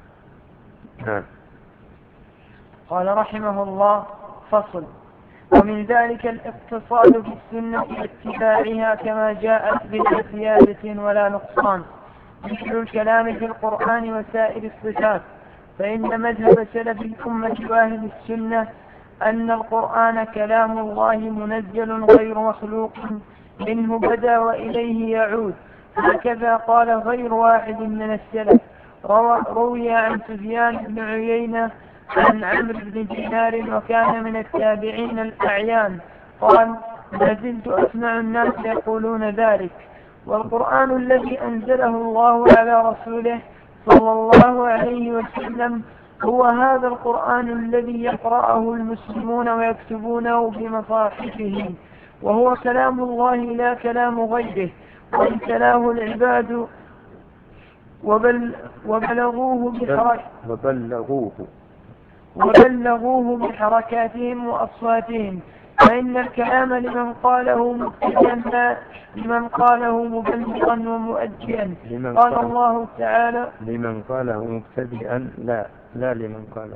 قال رحمه الله: فصل. ومن ذلك الاقتصاد بالسنة واتباعها كما جاءت بلا زيادة ولا نقصان، مثل الكلام في القرآن وسائر الصفات. فإن مذهب سلف الأمة وأهل السنة أن القرآن كلام الله منزل غير مخلوق، منه بدا وإليه يعود. هكذا قال غير واحد من السلف. روي عن سفيان بن عيينة عن عمرو بن دينار وكان من التابعين الأعيان قال: ما زلت أسمع الناس يقولون ذلك. والقرآن الذي أنزله الله على رسوله صلى الله عليه وسلم هو هذا القرآن الذي يقرأه المسلمون ويكتبونه بمصاحفهم، وهو كلام الله لا كلام غيره، وإن تلاه العباد وبلغوه بحركاتهم وأصواتهم، فإن الكلام لمن قاله مبتدئا لمن قاله مبلغا ومؤديا. قال الله تعالى: لمن قاله مبتدئا لا لمن قاله.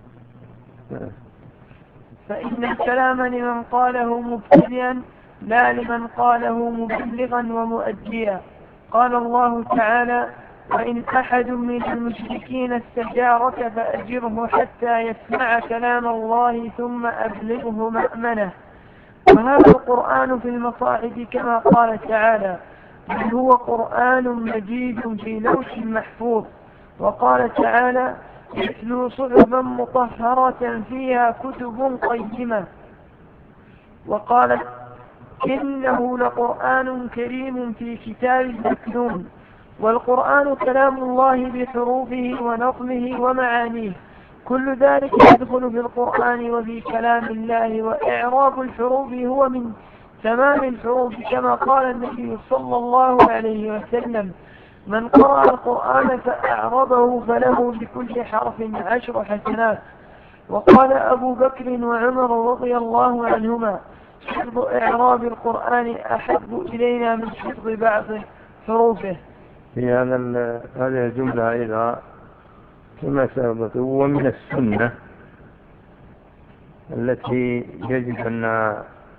فإن الكلام لمن قاله مبتدئا لا لمن قاله مبلغا ومؤديا. قال الله تعالى: وإن أحد من المشركين استجارك فأجره حتى يسمع كلام الله ثم أبلغه مأمنه. وهذا القرآن في المصاحف كما قال تعالى: بل هو قرآن مجيد في لوح محفوظ. وقال تعالى: يتلو صحفا مطهرة فيها كتب قيمة. وقال: إنه لقرآن كريم في كتاب مكنون. والقرآن كلام الله بحروفه ونظمه ومعانيه، كل ذلك يدخل في القرآن وفي كلام الله. وإعراب الحروف هو من تمام الحروف، كما قال النبي صلى الله عليه وسلم: من قرأ القرآن فأعربه فله بكل حرف 10 حسنات. وقال أبو بكر وعمر رضي الله عنهما: حفظ إعراب القرآن أحب إلينا من حفظ بعض حروفه. في هذه الجملة أيضا كما سبق هو من السنة التي يجب أن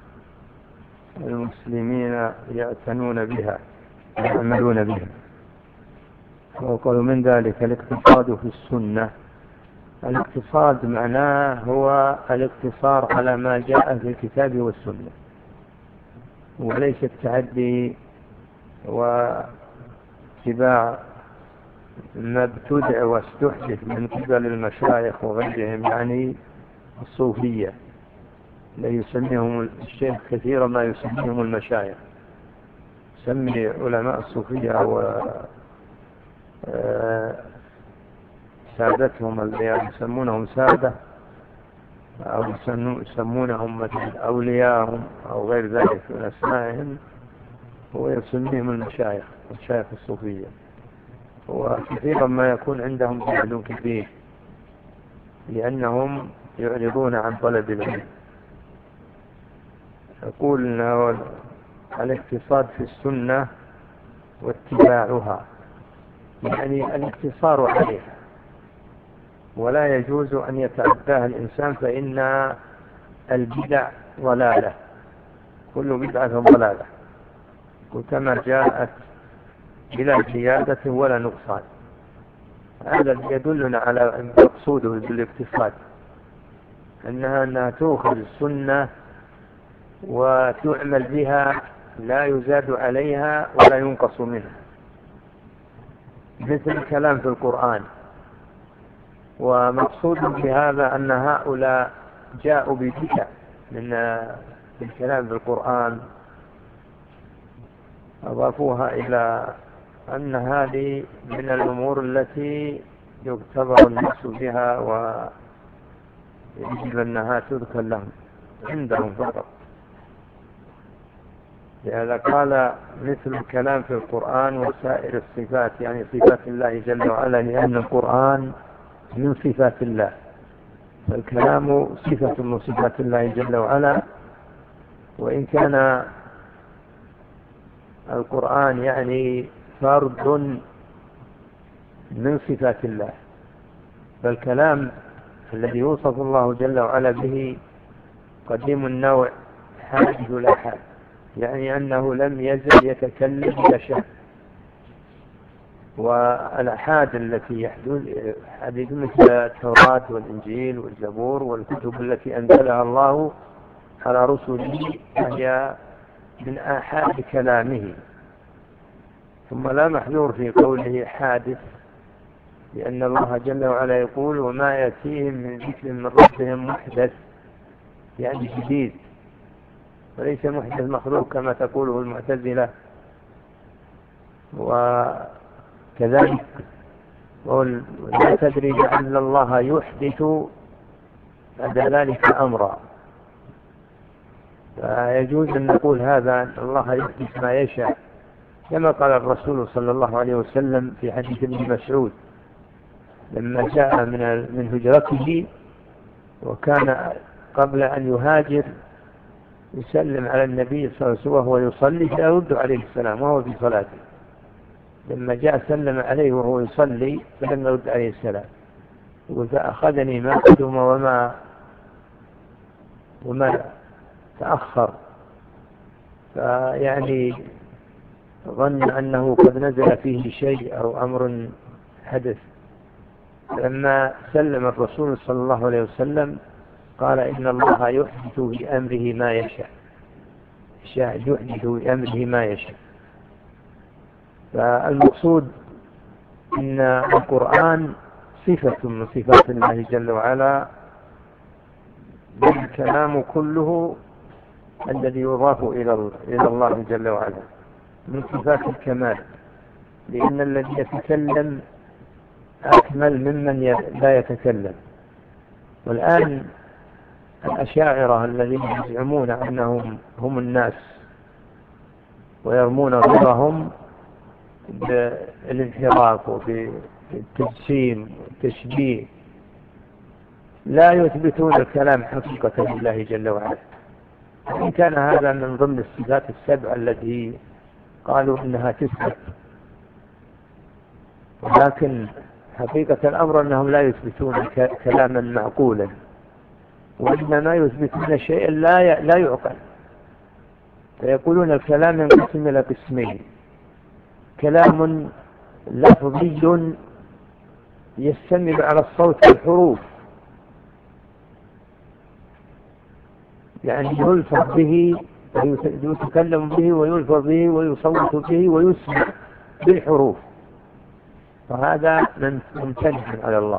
المسلمين يعتنون بها ويعملون بها. وقالوا من ذلك الاقتصاد في السنة. الاقتصاد معناه هو الاقتصار على ما جاء في الكتاب والسنة، وليس التعدي واتباع ما ابتدع واستحدث من قبل المشايخ وغيرهم، يعني الصوفية لا يسميهم الشيخ كثيرا ما يسميهم المشايخ. سمي علماء الصوفية سادتهم اللي يسمونهم سادة أو يسمونهم مثل أولياءهم أو غير ذلك من أسمائهم، هو يسميهم المشايخ الصوفية. وكثيرا ما يكون عندهم جهل كبير لأنهم يعرضون عن طلب العلم. يقول أنه الاقتصاد في السنة واتباعها، يعني الاقتصار عليها، ولا يجوز أن يتعداها الإنسان، فإن البدع ضلالة، كل بدعة ضلالة، وكما جاءت بلا زيادة ولا نقصان. هذا يدلنا على مقصوده بالاقتصاد، أنها تأخذ السنة وتعمل بها، لا يزاد عليها ولا ينقص منها، مثل الكلام في القرآن. ومقصود بهذا أن هؤلاء جاءوا ببدع من الكلام في القرآن، أضافوها إلى أن هذه من الأمور التي يختبر الناس بها ويجب أنها تذكر لهم عندهم فقط. لهذا قال مثل الكلام في القرآن وسائر الصفات، يعني صفات الله جل وعلا، لأن القرآن من صفات الله، فالكلام صفة من صفات الله جل وعلا. وإن كان القرآن يعني فرد من صفات الله، فالكلام الذي يوصف الله جل وعلا به قديم النوع حادث الآحاد، يعني أنه لم يزل يتكلم بلا شك. والآحاد التي يحدث مثل التوراة والإنجيل والزبور والكتب التي أنزلها الله على رسله، هي من آحاد كلامه. ثم لا محذور في قوله حادث، لأن الله جل وعلا يقول وما يأتيهم من ذكر من ربهم محدث، يعني جديد، وليس محدث مخلوق كما تقوله المعتزلة. وكذلك لا تدري لعل الله يحدث بعد ذلك أمرا، فيجوز أن نقول هذا أن الله يحدث ما يشاء، كما قال الرسول صلى الله عليه وسلم في حديث ابن مسعود لما جاء من هجرته، وكان قبل أن يهاجر يسلم على النبي صلى الله عليه وسلم وهو يصلي فيرد عليه السلام وهو في صلاته. لما جاء سلم عليه وهو يصلي فلم يرد عليه السلام، فأخذني ما قدم وما تأخر، فيعني ظن أنه قد نزل فيه شيء أو أمر حدث. لما سلم الرسول صلى الله عليه وسلم قال إن الله يحدث بأمره ما يشاء، يحدث بأمره ما يشاء. فالمقصود إن القرآن صفة من صفات الله جل وعلا، بالكلام كله الذي يضاف إلى الله جل وعلا من صفات الكمال، لأن الذي يتكلم أكمل ممن لا يتكلم. والآن الأشاعرة الذين يزعمون أنهم هم الناس ويرمون غيرهم بالانحراف وبالتجسيم والتشبيه لا يثبتون الكلام حقيقة لله جل وعلا، وإن كان هذا من ضمن الصفات السبع التي قالوا إنها تثبت، ولكن حقيقة الأمر أنهم لا يثبتون كلاما معقولا، وإنما يثبتون شيئا لا يعقل. فيقولون الكلام ينقسم إلى قسمين: كلام لفظي يشتمل على الصوت والحروف، يعني يلفظ به ويتكلم به ويلفظ به ويصوت به ويسمع بالحروف، فهذا ممتنع على الله،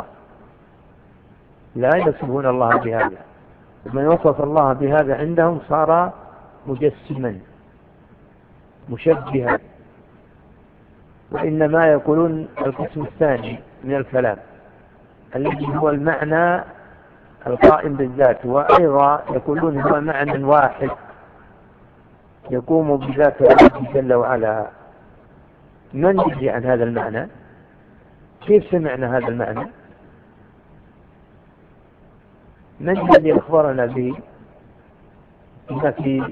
لا يصفون الله بهذا. ومن وصف الله بهذا عندهم صار مجسما مشبها. وإنما يقولون القسم الثاني من الكلام الذي هو المعنى القائم بالذات، وأيضا يقولون هو معنى واحد يقوم بذات الله جل وعلا. من يدري عن هذا المعنى؟ كيف سمعنا هذا المعنى؟ من الذي أخبرنا به؟ إن في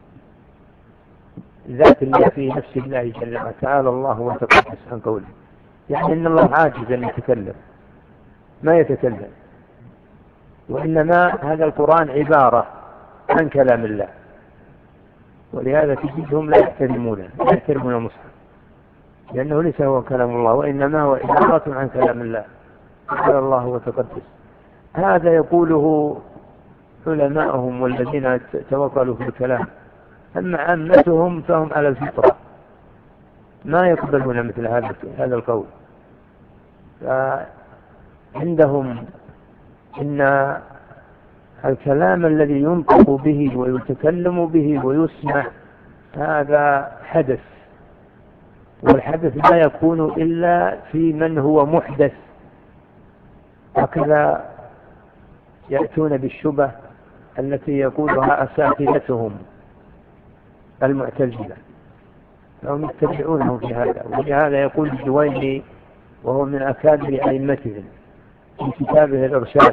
ذات الله، في نفس الله جل وعلا، تعالى الله وتقدس عن قوله، يعني إن الله عاجز أن يتكلم، ما يتكلم، وإنما هذا القرآن عبارة عن كلام الله، ولهذا تجدهم لا يحترمون المصحف، لأنه ليس هو كلام الله، وإنما هو عبارة عن كلام الله تعالى الله وتقدس. هذا يقوله علماءهم والذين توكلوا في الكلام، أما عامتهم فهم على الفطرة، ما يقبلون مثل هذا القول. فعندهم إن الكلام الذي ينطق به ويتكلم به ويسمع هذا حدث، والحدث لا يكون إلا في من هو محدث. هكذا يأتون بالشبه التي يقولها أساتذتهم المعتزلة، فهم يتبعونهم في هذا. ولهذا يقول الجويني وهو من أكابر أئمتهم في كتابه الإرشاد،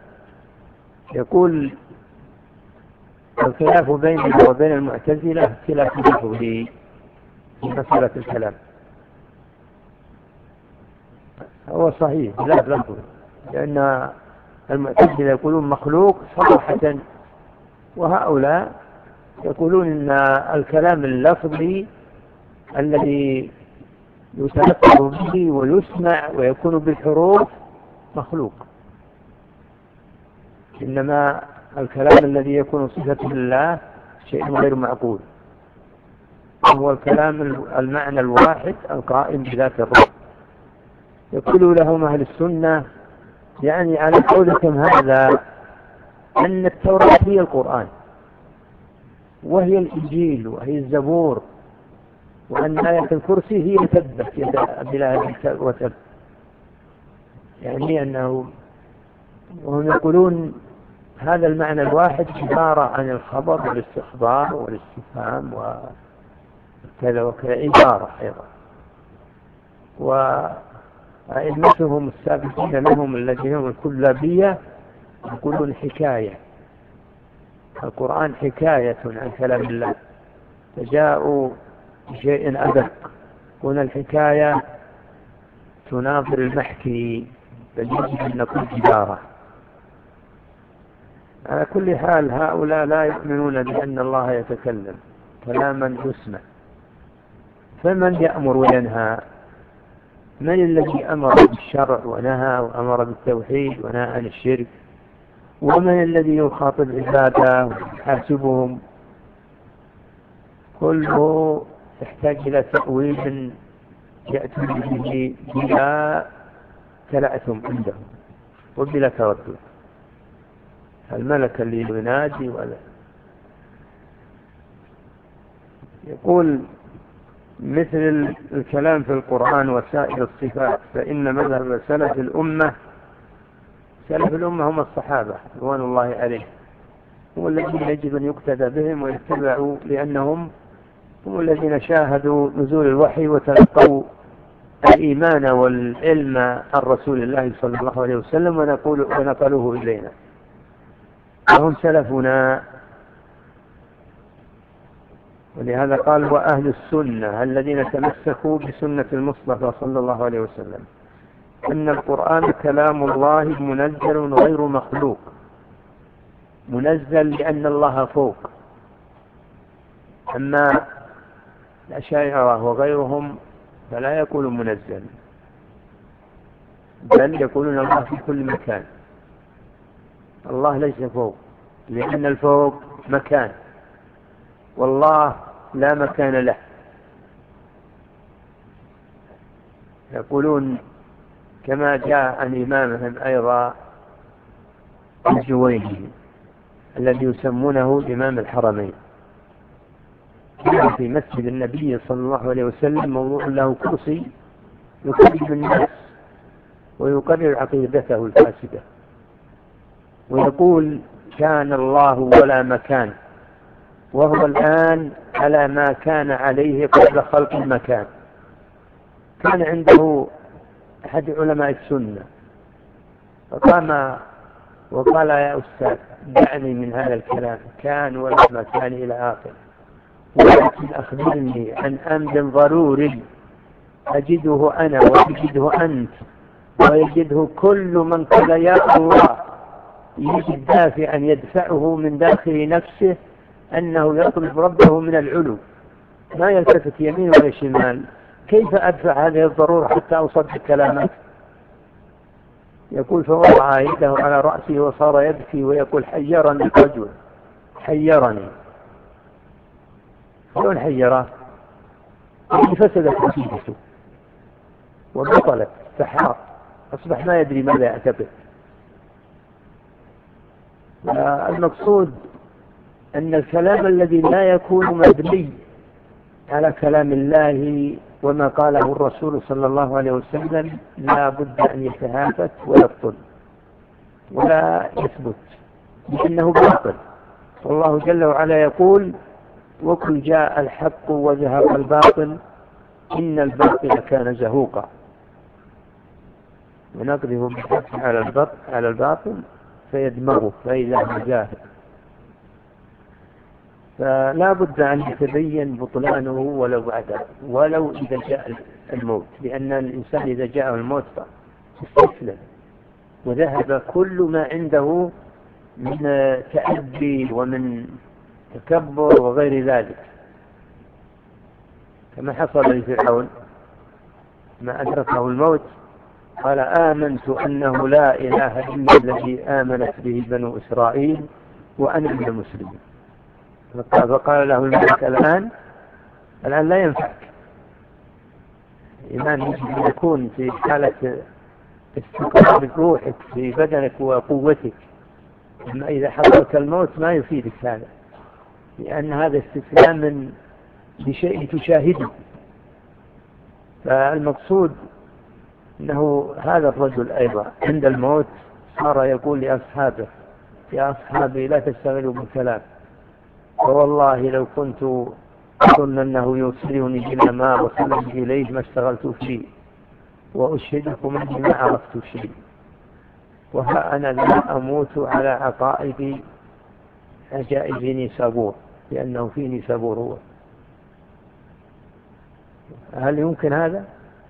يقول الخلاف بيننا وبين المعتزلة اختلاف لفظي في مسألة الكلام. هو صحيح خلاف لفظي، لأن المعتزلة يقولون مخلوق صراحة، وهؤلاء يقولون إن الكلام اللفظي الذي يتلفظ به ويسمع ويكون بالحروف مخلوق، إنما الكلام الذي يكون صفة لله شيء غير معقول، وهو الكلام المعنى الواحد القائم بذات الرب. يقول لهم أهل السنة يعني على قولكم هذا أن التوراة هي القرآن، وهي الإنجيل، وهي الزبور، وأن آية الكرسي هي تبت بلا وتب، يعني أنه، وهم يقولون هذا المعنى الواحد عبارة عن الخبر والاستخبار والاستفهام وكذا وكذا، عبارة أيضا. وأئمتهم السابقين منهم الذين هم الكلابية يقولون حكاية، القرآن حكاية عن كلام الله، فجاءوا بشيء أدق. هنا الحكاية تناظر المحكي، فيجب أن نكون جدارة. على كل حال هؤلاء لا يؤمنون بأن الله يتكلم كلاما يسمع. فمن يأمر وينهى؟ من الذي أمر بالشرع ونهى وأمر بالتوحيد ونهى عن الشرك؟ ومن الذي يخاطب عباده ويحاسبهم؟ كله يحتاج إلى تأويل يأتي به بلا تلعثم عندهم وبلا تردد. الملك اللي ينادي ولا يقول مثل الكلام في القرآن وسائر الصفات، فإن مذهب سلف الأمة هم الصحابة رضوان الله عليهم، هم الذين يجب أن يقتدى بهم ويتبعوا، لأنهم هم الذين شاهدوا نزول الوحي وتلقوا الإيمان والعلم عن رسول الله صلى الله عليه وسلم ونقلوه إلينا، وهم سلفنا. ولهذا قال وأهل السنة الذين تمسكوا بسنة المصطفى صلى الله عليه وسلم أن القرآن كلام الله منزل غير مخلوق، منزل لأن الله فوق. أما الأشاعرة وغيرهم فلا يقولون منزل، بل يقولون الله في كل مكان. الله ليس فوق، لأن الفوق مكان والله لا مكان له. يقولون كما جاء عن إمامهم أيضا الجويني الذي يسمونه إمام الحرمين، كان في مسجد النبي صلى الله عليه وسلم موضوع له كرسي يكلم الناس ويقرر عقيدته الفاسدة، ويقول كان الله ولا مكان، وهو الآن على ما كان عليه قبل خلق المكان. كان عنده أحد علماء السنة فقام وقال يا أستاذ دعني من هذا الكلام، كان ولا مكان إلى آخر، ولكن أخبرني عن أمر ضروري أجده أنا ويجده أنت ويجده كل من قال يا الله، يجد دافعا يدفعه من داخل نفسه أنه يطلب ربه من العلو، ما يلتفت يمين ولا شمال. كيف أدفع هذه الضرورة حتى أصدق كلامك؟ يقول فوضع يده على رأسه وصار يبكي ويقول حيرني الرجل، حيرني. شلون حيره؟ يعني فسدت عقيدته وبطلت سحار، أصبح ما يدري ماذا يعتقد. المقصود أن الكلام الذي لا يكون مبني على كلام الله وما قاله الرسول صلى الله عليه وسلم لا بد أن يتهافت ويبطل ولا يثبت، لأنه باطل. والله جل وعلا يقول وقل جاء الحق وزهق الباطل إن الباطل كان زهوقا، ونقذف بالحق على الباطل فيدمغه فإذا هو زاهق. فلا بد أن يتبين بطلانه ولو إذا جاء الموت، لأن الإنسان إذا جاءه الموت استسلم وذهب كل ما عنده من تأبي ومن تكبر وغير ذلك، كما حصل لفرعون ما أدركه الموت قال آمنت أنه لا إله إلا الذي آمنت به بنو إسرائيل وأنا من المسلمين. فقال له الملك الآن لا ينفعك. الإيمان يجب أن يكون في حالة استقرار روحك في بدنك وقوتك، أما إذا حضرك الموت ما يفيدك هذا، لأن هذا استسلام لشيء تشاهده. فالمقصود أنه هذا الرجل أيضا عند الموت صار يقول لأصحابه يا أصحابي لا تشتغلوا بالكلام، فوالله لو كنت أظن أنه يوصلني إلى ما وصلني إليه ما اشتغلت فيه، وأشهدكم أني ما عرفت شيء، وها أنا لا أموت على عقائد عجائب نيسابور، لأنه في نيسابور هو. هل يمكن هذا؟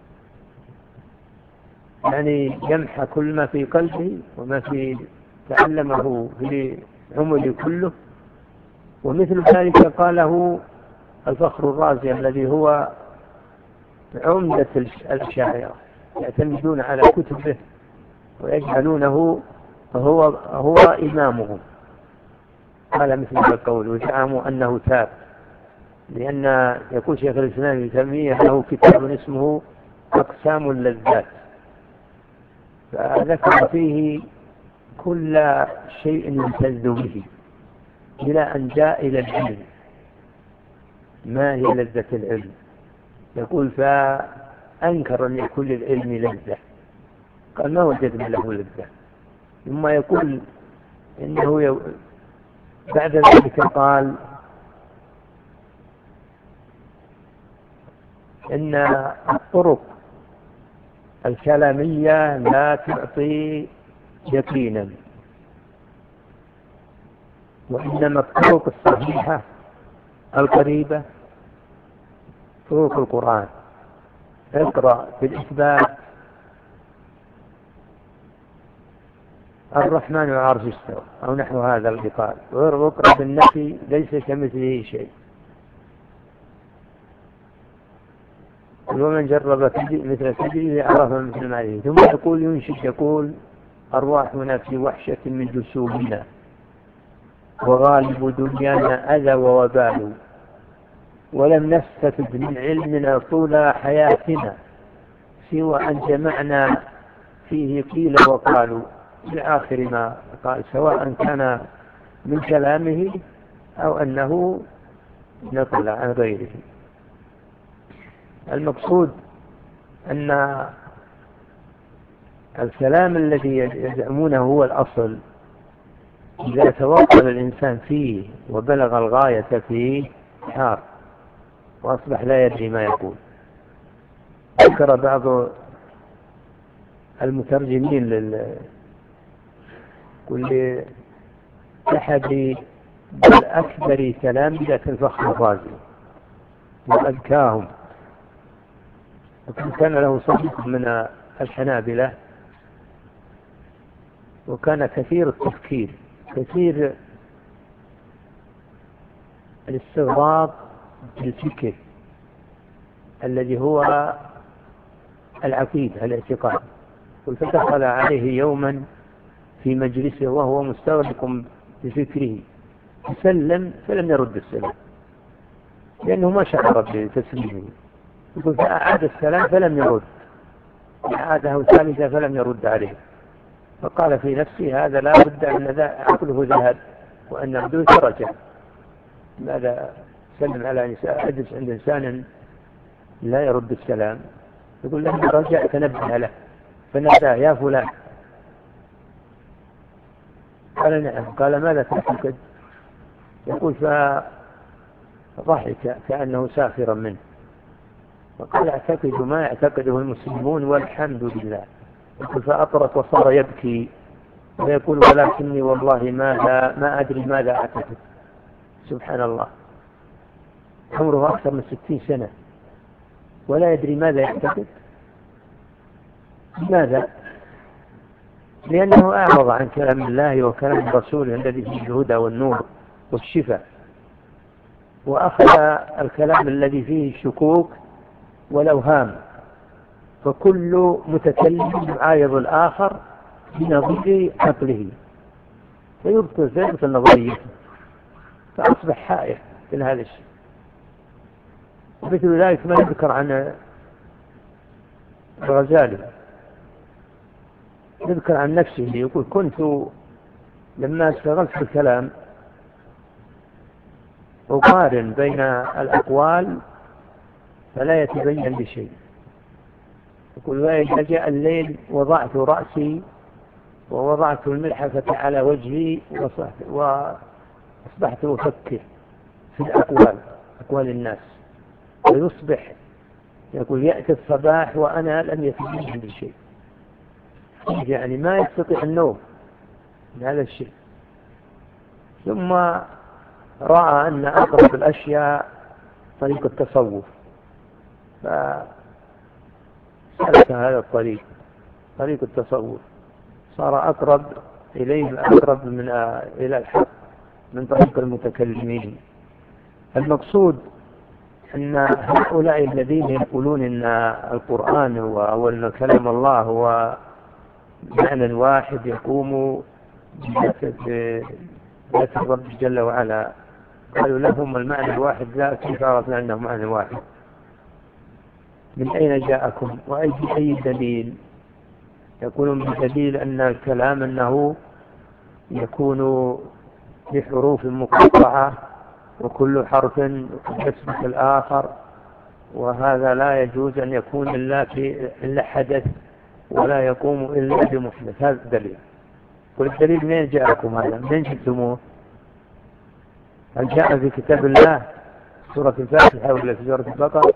يعني يمحى كل ما في قلبه وما في تعلمه في عمره كله. ومثل ذلك قاله الفخر الرازي الذي هو عمدة الأشاعرة، يعتمدون على كتبه ويجعلونه هو إمامهم. قال مثل هذا القول وزعموا أنه تاب، لأن يقول شيخ الإسلام ابن تيمية له كتاب اسمه أقسام اللذات، فذكر فيه كل شيء يلتذ به إلى أن جاء إلى العلم. ما هي لذة العلم؟ يقول فأنكر أن يكون للعلم لذة، قال ما وجدنا له لذة. ثم يقول إنه بعد ذلك قال إن الطرق الكلامية لا تعطي يقينا، وإنما الطرق الصحيحة القريبة طرق القرآن. اقرأ في الإثبات الرحمن على العرش استوى أو نحو هذا القول، واقرأ في النفي ليس كمثله شيء. ومن جرب مثل سجده عرف مثل ما عليه. ثم يقول ينشد يقول أرواحنا في وحشة من جسومنا، وغالب دنيانا أذى ووبال، ولم نستفد من علمنا طول حياتنا سوى أن جمعنا فيه قيل وقالوا، إلى آخر ما قال، سواء كان من كلامه أو أنه نقل عن غيره. المقصود أن الكلام الذي يزعمونه هو الأصل إذا توصل الإنسان فيه وبلغ الغاية فيه حار وأصبح لا يدري ما يقول. ذكر بعض المترجمين كل أحد بالأكبر تلامذة الفخر الرازي وأذكاهم، وكان له صديق من الحنابلة، وكان كثير التفكير، كثير الاستغراق بالفكر الذي هو العقيدة الاعتقاد. فدخل عليه يوما في مجلسه وهو مستغرق بفكره، فسلم فلم يرد السلام لأنه ما شعر بتسليمه. يقول فأعاد السلام فلم يرد، أعاده ثالثا فلم يرد عليه. فقال في نفسه هذا لا بد أن عقله ذهب وأن عبده ترك. ماذا سلم على إنسان، أجلس عند إنسان لا يرد السلام؟ يقول لما رجع تنبه له فناداه يا فلان. قال نعم. قال ماذا تعتقد؟ يقول فضحك كأنه ساخرا منه، وقال اعتقد ما يعتقده المسلمون والحمد لله. يقول فأطرق وصار يبكي ويقول ولكني والله ما أدري ماذا أعتقد. سبحان الله، عمره أكثر من 60 سنة ولا يدري ماذا يعتقد. لماذا؟ لأنه أعرض عن كلام الله وكلام الرسول الذي فيه الهدى والنور والشفاء، وأخذ الكلام الذي فيه الشكوك والأوهام. فكل متكلم يعايض الآخر بنظير عقله فيبطل نظريته، فأصبح حائر من هذا الشيء. مثل ذلك ما يذكر عن الغزالي، يذكر عن نفسه يقول كنت لما اشتغلت بالكلام أقارن بين الأقوال فلا يتبين بشيء. يقول وإذا جاء الليل وضعت رأسي ووضعت الملحفة على وجهي وأصبحت أفكر في أقوال الناس، ويصبح يقول يأتي الصباح وأنا لم يتبين بشيء، يعني ما يستطيع النوم من هذا الشيء. ثم رأى أن أقرب الأشياء طريق التصوف، فسلك هذا الطريق، طريق التصوف، صار أقرب إليه أقرب إلى الحق من طريق المتكلمين. المقصود أن هؤلاء الذين يقولون أن القرآن أو أن كلام الله هو معنى واحد يقوم بذات الرب جل وعلا، قالوا لهم المعنى الواحد لا، كيف عرفنا أنه معنى واحد؟ من أين جاءكم وأي دليل؟ يقولون بدليل أن الكلام أنه يكون بحروف مقطعة وكل حرف يسبق الآخر، وهذا لا يجوز أن يكون إلا حدث ولا يقوم إلا بمحدث. هذا الدليل. والدليل منين جاءكم هذا؟ منين جبتموه؟ هل جاء في كتاب الله سورة الفاتحة ولا في سورة البقرة؟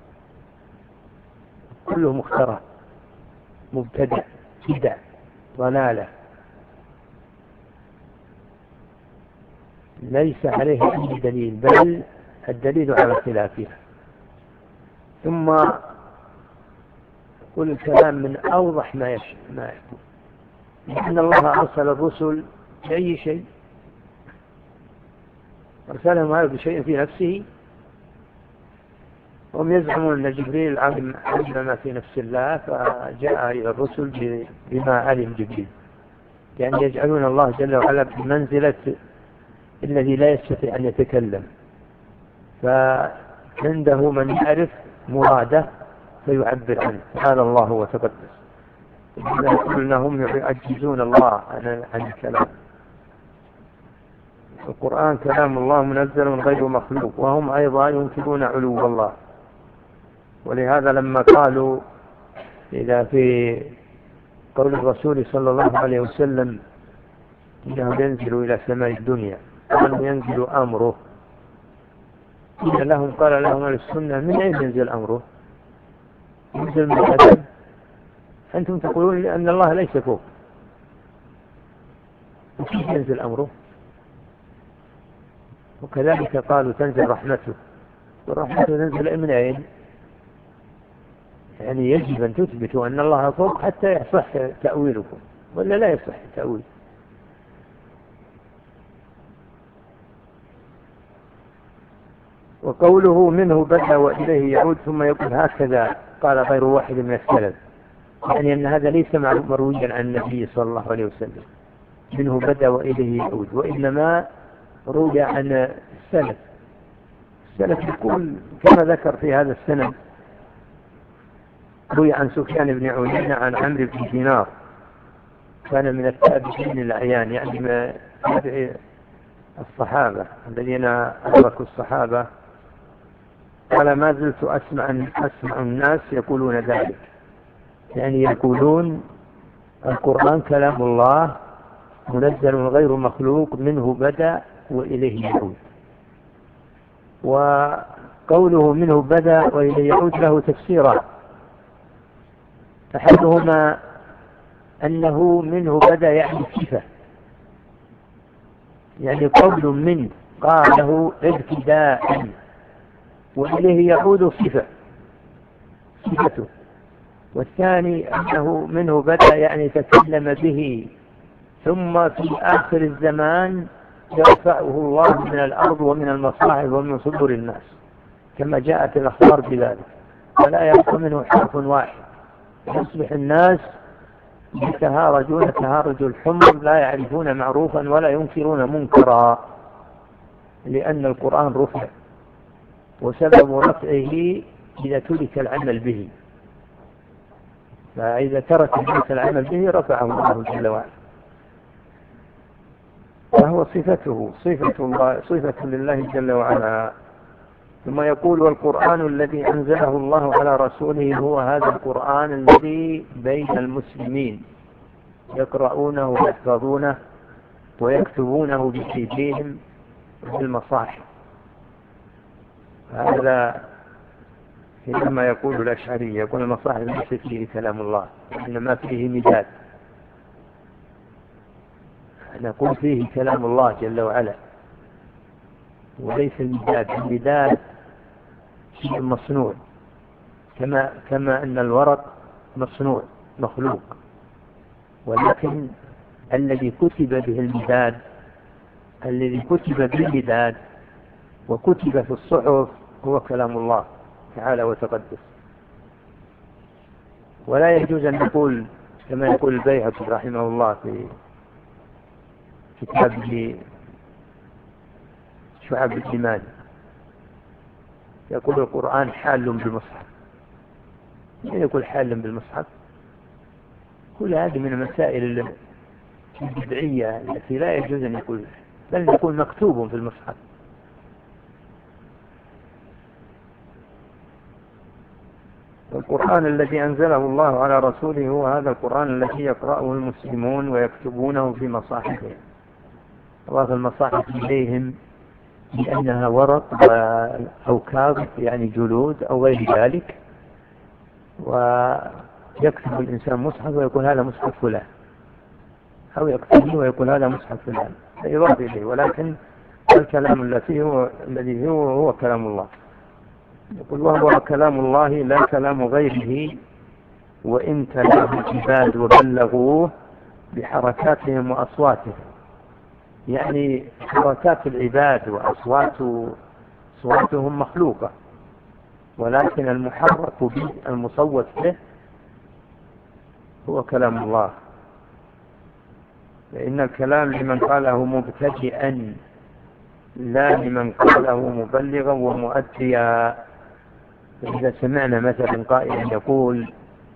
كله مخترع مبتدع بدع ضلالة ليس عليه أي دليل، بل الدليل على خلافها. ثم يقول الكلام من أوضح ما يكون، لأن الله أرسل الرسل بأي شيء، أرسلهم هذا بشيء في نفسه، هم يزعمون أن جبريل علم ما في نفس الله فجاء إلى الرسل بما علم جبريل، يعني يجعلون الله جل وعلا بمنزلة الذي لا يستطيع أن يتكلم، فعنده من يعرف مراده فيعبر عنه، تعالى الله وتقدس. قلنا هم يعجزون الله عن الكلام. القرآن كلام الله منزل غير مخلوق، وهم أيضا ينكرون علو الله. ولهذا لما قالوا إذا في قول الرسول صلى الله عليه وسلم إنه ينزل إلى سماء الدنيا وأنه ينزل أمره، قال لهم السنة من أين ينزل أمره؟ ينزل من الأدب، أنتم تقولون أن الله ليس فوق، وكيف ينزل أمره؟ وكذلك قالوا تنزل رحمته، والرحمة تنزل من أين؟ يعني يجب أن تثبتوا أن الله فوق حتى يصح تأويلكم، ولا لا يصح تأويل. وقوله منه بدأ وإليه يعود ثم يقول هكذا قال غير واحد من السلف، يعني أن هذا ليس مرويا عن النبي صلى الله عليه وسلم منه بدأ وإليه يعود، وإنما روي عن السلف. السلف يقول كما ذكر في هذا السند، روي عن سفيان بن عيينة عن عمرو بن دينار كان من التابعين الأعيان، يعني من تابع الصحابة الذين أدركوا الصحابة، قال ما زلت أسمع الناس يقولون ذلك، يعني يقولون القرآن كلام الله منزل غير مخلوق منه بدأ وإليه يعود. وقوله منه بدأ وإليه يعود له تفسيران، أحدهما أنه منه بدأ يعني صفة، يعني قول من قاله ابتداء، وإليه يعود صفته. والثاني أنه منه بدأ يعني تكلم به، ثم في آخر الزمان يرفعه الله من الأرض ومن المصاحف ومن صدور الناس كما جاءت الأخبار بذلك، ولا يبقى منه حرف واحد، يصبح الناس يتهارجون تهارج الحمر، لا يعرفون معروفا ولا ينكرون منكرا، لأن القرآن رفع، وسبب رفعه إذا ترك العمل به، فإذا ترك الناس العمل به رفعه الله جل وعلا، فهو صفته، صفة لله جل وعلا. ثم يقول والقرآن الذي أنزله الله على رسوله هو هذا القرآن الذي بين المسلمين يقرؤونه ويحفظونه ويكتبونه بأيديهم بالمصاحف. هذا كما يقول الأشعري، يقول المصاحف ليس فيه كلام الله إنما فيه مداد، نقول فيه كلام الله جل وعلا وليس المداد. المداد شيء مصنوع، كما أن الورق مصنوع مخلوق، ولكن الذي كتب به المداد، الذي كتب بالمداد وكتب في الصحف هو كلام الله تعالى وتقدس. ولا يجوز أن نقول كما يقول البيهقي رحمه الله في كتابه شعب الإيمان، يقول القرآن حال بالمصحف. يعني يقول حال بالمصحف، كل هذه من المسائل البدعية التي لا يجوز أن يقول، بل يكون مكتوب في المصحف. القرآن الذي أنزله الله على رسوله هو هذا القرآن الذي يقرأه المسلمون ويكتبونه في مصاحفهم. أضاف المصاحف إليهم لأنها ورق أو كاغذ يعني جلود أو غير ذلك، ويكتب الإنسان مصحف ويقول هذا مصحف فلان، أو يكتبه ويقول هذا مصحف فلان، فيضاف إليه، ولكن الكلام الذي هو كلام الله. يقول وهو كلام الله لا كلام غيره، وإن تلاه العباد وبلغوه بحركاتهم وأصواتهم. يعني حركات العباد وأصواتهم مخلوقة، ولكن المحرك به المصوت به هو كلام الله. فإن الكلام لمن قاله مبتدئا لا لمن قاله مبلغا ومؤديا. فإذا سمعنا مثلا قائلا يقول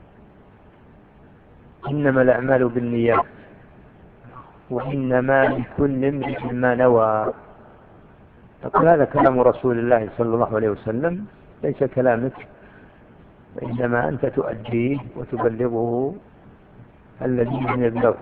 إنما الأعمال بالنيات وإنما لكل امرئ ما نوى، تقول هذا كلام رسول الله صلى الله عليه وسلم ليس كلامك، وإنما أنت تؤديه وتبلغه الذي يبلغه.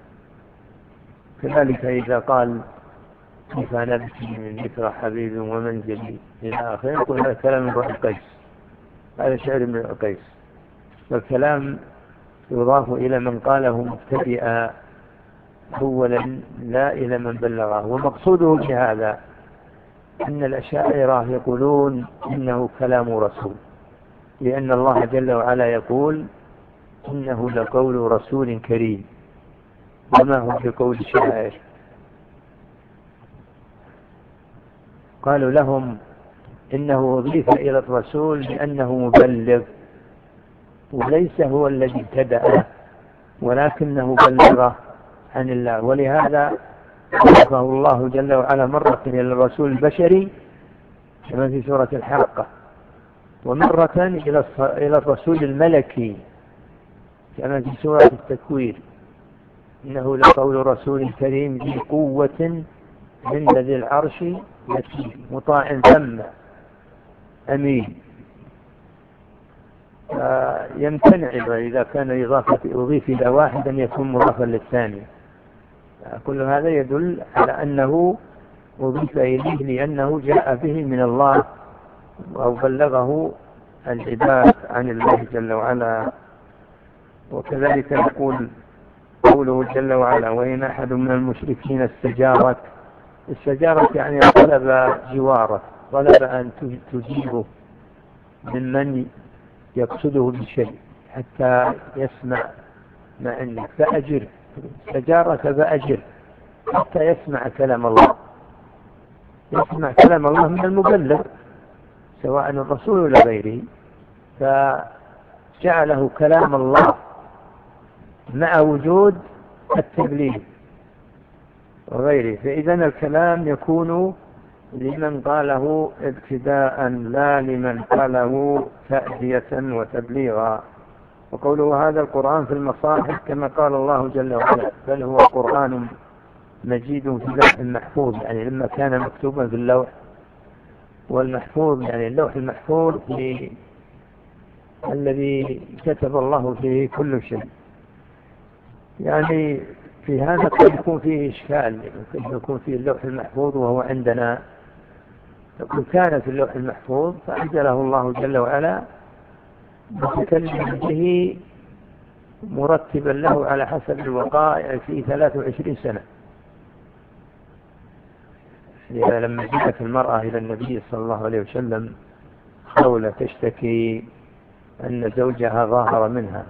كذلك إذا قال كيف نبكي من ذكرى حبيب ومنزلي إلى آخره، يقول هذا كلام امرؤ القيس، هذا شعر امرؤ القيس. والكلام يضاف إلى من قاله مبتدئا أولا لا إلى من بلغه. ومقصوده بهذا أن الأشاعرة يقولون إنه كلام رسول، لأن الله جل وعلا يقول إنه لقول رسول كريم وما هو بقول شاعر. قالوا لهم إنه أضيف إلى الرسول لأنه مبلغ، وليس هو الذي ابتدأ ولكنه بلغه عن الله. ولهذا أضافه الله جل وعلا مرة إلى الرسول البشري كما في سورة الحاقة، ومرة إلى الرسول الملكي كما في سورة التكوير، إنه لقول رسول كريم ذي قوة عند ذي العرش مكين مطاع ثم أمين. يمتنع إذا كان يضيف إلى واحد أن يكون مضافا للثاني. كل هذا يدل على أنه أضيف إليه لأنه جاء به من الله أو بلغه العباد عن الله جل وعلا. وكذلك نقول قوله جل وعلا وإن أحد من المشركين استجارك، استجارك يعني طلب جوارك، طلب أن تجيبه ممن يقصده بالشيء حتى يسمع ما عندك فأجر، استجارك فأجر حتى يسمع كلام الله، يسمع كلام الله من المبلغ سواء الرسول ولا غيره، فجعله كلام الله مع وجود التبليغ وغيره. فإذا الكلام يكون لمن قاله ابتداء لا لمن قاله تأدية وتبليغا. وقوله هذا القرآن في المصاحف كما قال الله جل وعلا بل هو قرآن مجيد في اللوح المحفوظ، يعني لما كان مكتوبا في اللوح، والمحفوظ يعني اللوح المحفوظ الذي كتب الله فيه كل شيء. يعني في هذا قد يكون فيه إشكال، قد يكون فيه اللوح المحفوظ وهو عندنا يقول كان في اللوح المحفوظ فأنزله الله جل وعلا متكلم به مرتبا له على حسب الوقائع في 23 سنة. لما جاءت المرأة إلى النبي صلى الله عليه وسلم خولة تشتكي أن زوجها ظاهر منها،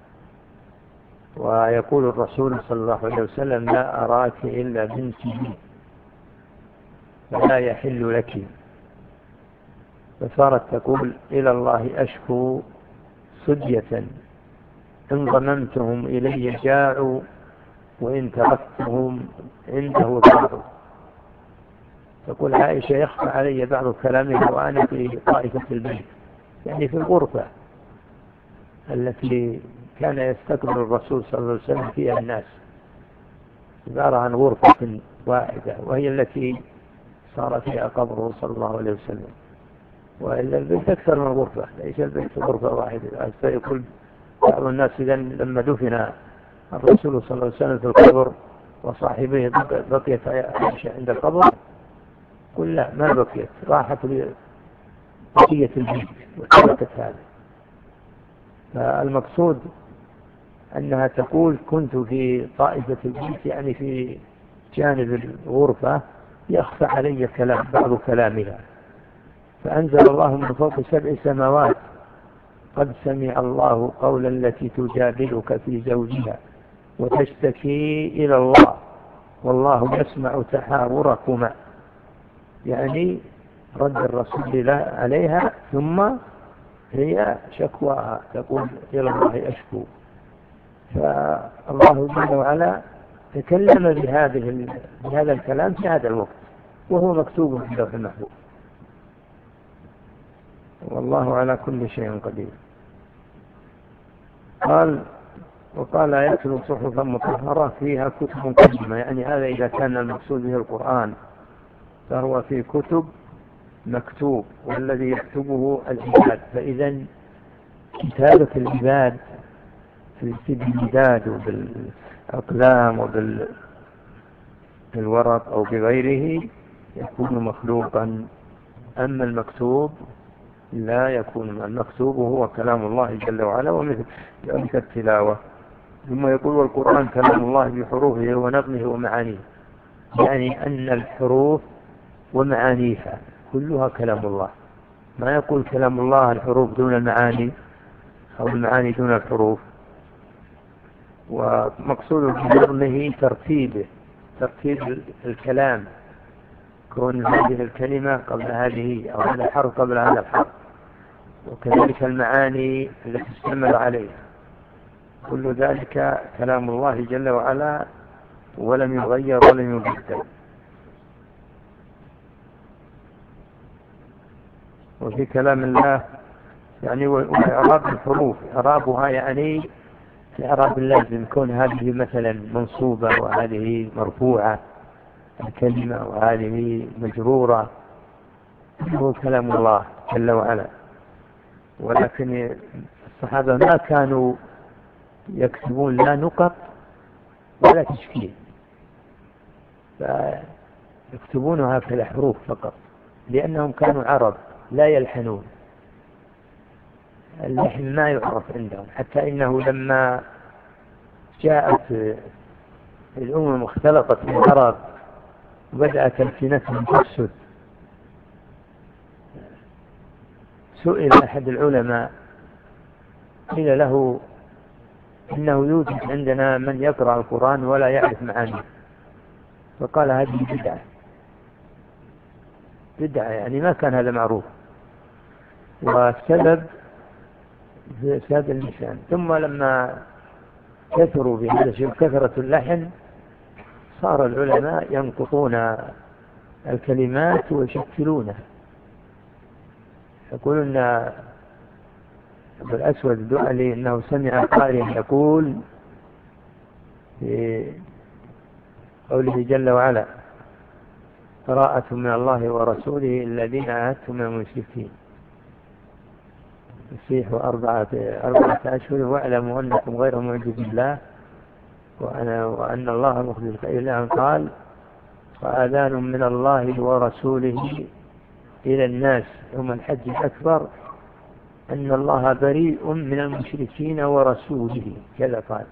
ويقول الرسول صلى الله عليه وسلم لا أراك إلا بنتي فلا يحل لك، فصارت تقول إلى الله أشكو صدية إن ضممتهم إلي جاعوا وإن تركتهم عنده ضاعوا. تقول عائشة يخفى علي بعض كلامه وأنا في طائفة البيت، يعني في الغرفة التي كان يستقبل الرسول صلى الله عليه وسلم فيها الناس، عبارة عن غرفة واحدة وهي التي صار فيها قبره صلى الله عليه وسلم. وإلا البيت أكثر من غرفة، ليس البيت غرفة واحدة. فيقول بعض الناس إذا لما دفن الرسول صلى الله عليه وسلم في القبر وصاحبه بقيت عائشة عند القبر، قل لا ما بقيت، راحت بقية البيت وتركت هذا. فالمقصود أنها تقول كنت في طائفة البيت، يعني في جانب الغرفة يخفى علي بعض كلامها، فأنزل الله من فوق 7 سماوات: قد سمع الله قول التي تجادلك في زوجها وتشتكي إلى الله والله يسمع تحاوركما. يعني رد الرسول عليها، ثم هي شكواها تقول إلى الله أشكو. فالله جل وعلا تكلم بهذا الكلام في هذا الوقت، وهو مكتوب في اللوح المحفوظ. والله على كل شيء قدير. وقال: يتلو صحفا مطهرة فيها كتب قديمة. يعني هذا إذا كان المقصود به القرآن، فهو في كتب مكتوب، والذي يكتبه العباد. فإذا كتابة العباد في الجداد وبالأقلام وبالورق أو بغيره يكون مخلوقا، أما المكتوب لا يكون. المكتوب هو كلام الله جل وعلا ومثل التلاوة. ثم يقول: والقرآن كلام الله بحروفه ونظمه ومعانيه. يعني أن الحروف ومعانيها كلها كلام الله. ما يقول كلام الله الحروف دون المعاني أو المعاني دون الحروف. ومقصود بنظمه ترتيب الكلام، كون هذه الكلمة قبل هذه أو هذا الحرف قبل هذا الحرف، وكذلك المعاني التي تشتمل عليها. كل ذلك كلام الله جل وعلا ولم يغير ولم يبدل. وفي كلام الله يعني وإعراب الحروف، إعرابها يعني إعراب اللازم، كون هذه مثلا منصوبة وهذه مرفوعة الكلمة وهذه مجرورة، هو كلام الله جل وعلا. ولكن الصحابة ما كانوا يكتبون لا نقط ولا تشكيل، فيكتبونها كالحروف فقط، لأنهم كانوا عرب لا يلحنون. اللحن ما يعرف عندهم، حتى إنه لما جاءت الأمم اختلطت بالعرب وبدأت ألسنتهم تفسد، سئل أحد العلماء قيل له: إنه يوجد عندنا من يقرأ القرآن ولا يعرف معانيه. فقال: هذه بدعة، يعني ما كان هذا معروف، والسبب زاد اللسان. ثم لما كثروا بهذا الشيء كثرة اللحن، صار العلماء ينقطون الكلمات ويشكلونها. يقولون أبو الأسود الدؤلي إنه سمع قارئا يقول في قوله جل وعلا: براءة من الله ورسوله الذين عاهدتم من المشركين فسيحوا 4 أشهر واعلموا أنكم غير معجز الله وأن الله مخزي الكافرين. قال: وآذان من الله ورسوله إلى الناس يوم الحج الأكبر أن الله بريء من المشركين ورسوله، كذا قال.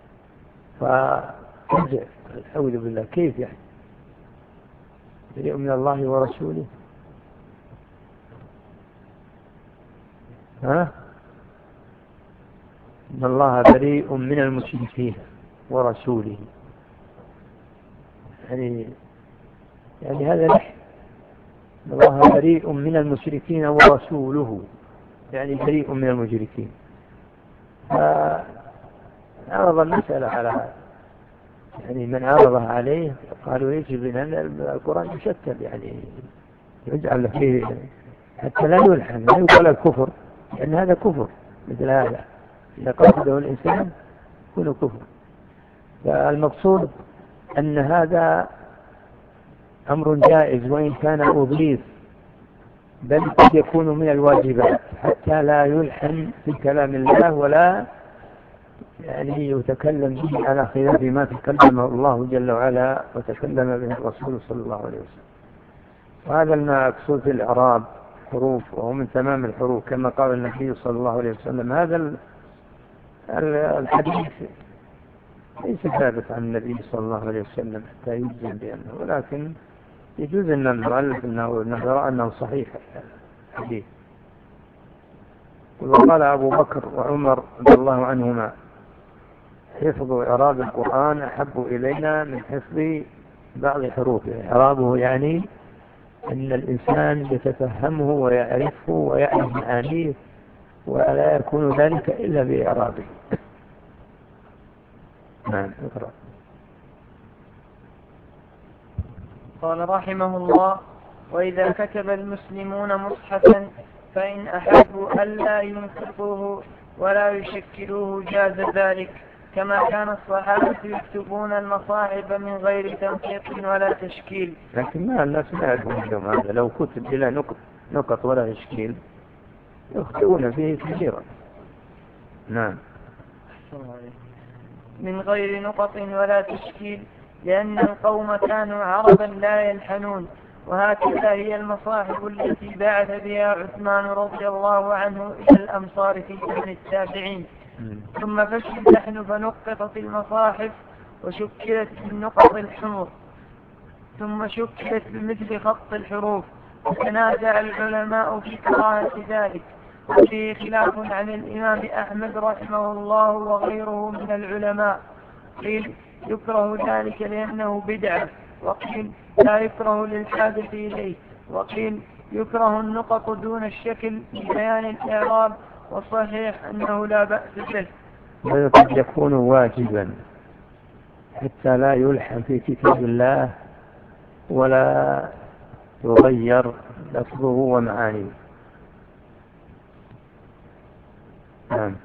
فرجع: أعوذ بالله، كيف يعني بريء من الله ورسوله؟ إن الله بريء من المشركين ورسوله، يعني هذا لحن. الله بريء من المشركين ورسوله، يعني بريء من المشركين. فعرض المسألة على يعني من عرضها عليه، قالوا يجب أن القرآن يشتت، يعني يجعل فيه حتى لا يلحن، لا يقال الكفر، لأن هذا كفر مثل هذا إذا قصده الإنسان يكون كفر. فالمقصود أن هذا أمر جائز وإن كان أضيف، بل قد يكون من الواجبات حتى لا يلحن في كلام الله ولا يعني يتكلم به على خلاف ما تكلمه الله جل وعلا وتكلم به الرسول صلى الله عليه وسلم. وهذا المقصود في الإعراب حروف، وهو من تمام الحروف كما قال النبي صلى الله عليه وسلم. هذا الحديث ليس ثابت عن النبي صلى الله عليه وسلم حتى يجزم بأنه، ولكن يجوز أن المؤلف أنه رأى أنه صحيح حديث. وقال أبو بكر وعمر رضي الله عنهما: حفظ إعراب القرآن أحب إلينا من حفظ بعض حروفه. إعرابه يعني أن الإنسان يتفهمه ويعرفه ويعرف معانيه، ولا يكون ذلك إلا بإعرابه. نعم. اقرأ. قال رحمه الله: وإذا كتب المسلمون مصحفا فإن أحبوا ألا ينقضوه ولا يشكلوه جاز ذلك، كما كان الصحابة يكتبون المصاحف من غير تنقيط ولا تشكيل. لكن ما الناس ما يعرفون اليوم هذا، لو كتب بلا نقط ولا تشكيل يخطئون فيه كثيرا. نعم. من غير نقط ولا تشكيل، لأن القوم كانوا عربا لا يلحنون، وهكذا هي المصاحف التي بعث بها عثمان رضي الله عنه إلى الأمصار في زمن التابعين. ثم فشل اللحن فنقطت المصاحف وشكلت بالنقط الحمر، ثم شكلت بمثل خط الحروف. وتنازع العلماء في كراهة ذلك، وفيه خلاف عن الإمام أحمد رحمه الله وغيره من العلماء. قيل يكره ذلك لأنه بدعة، وقيل لا يكره للحاجة إليه، وقيل يكره النقط دون الشكل لبيان الإعراب، والصحيح أنه لا بأس به. وقد يكون واجبا حتى لا يلحن في كتاب الله ولا يغير لفظه ومعانيه. نعم.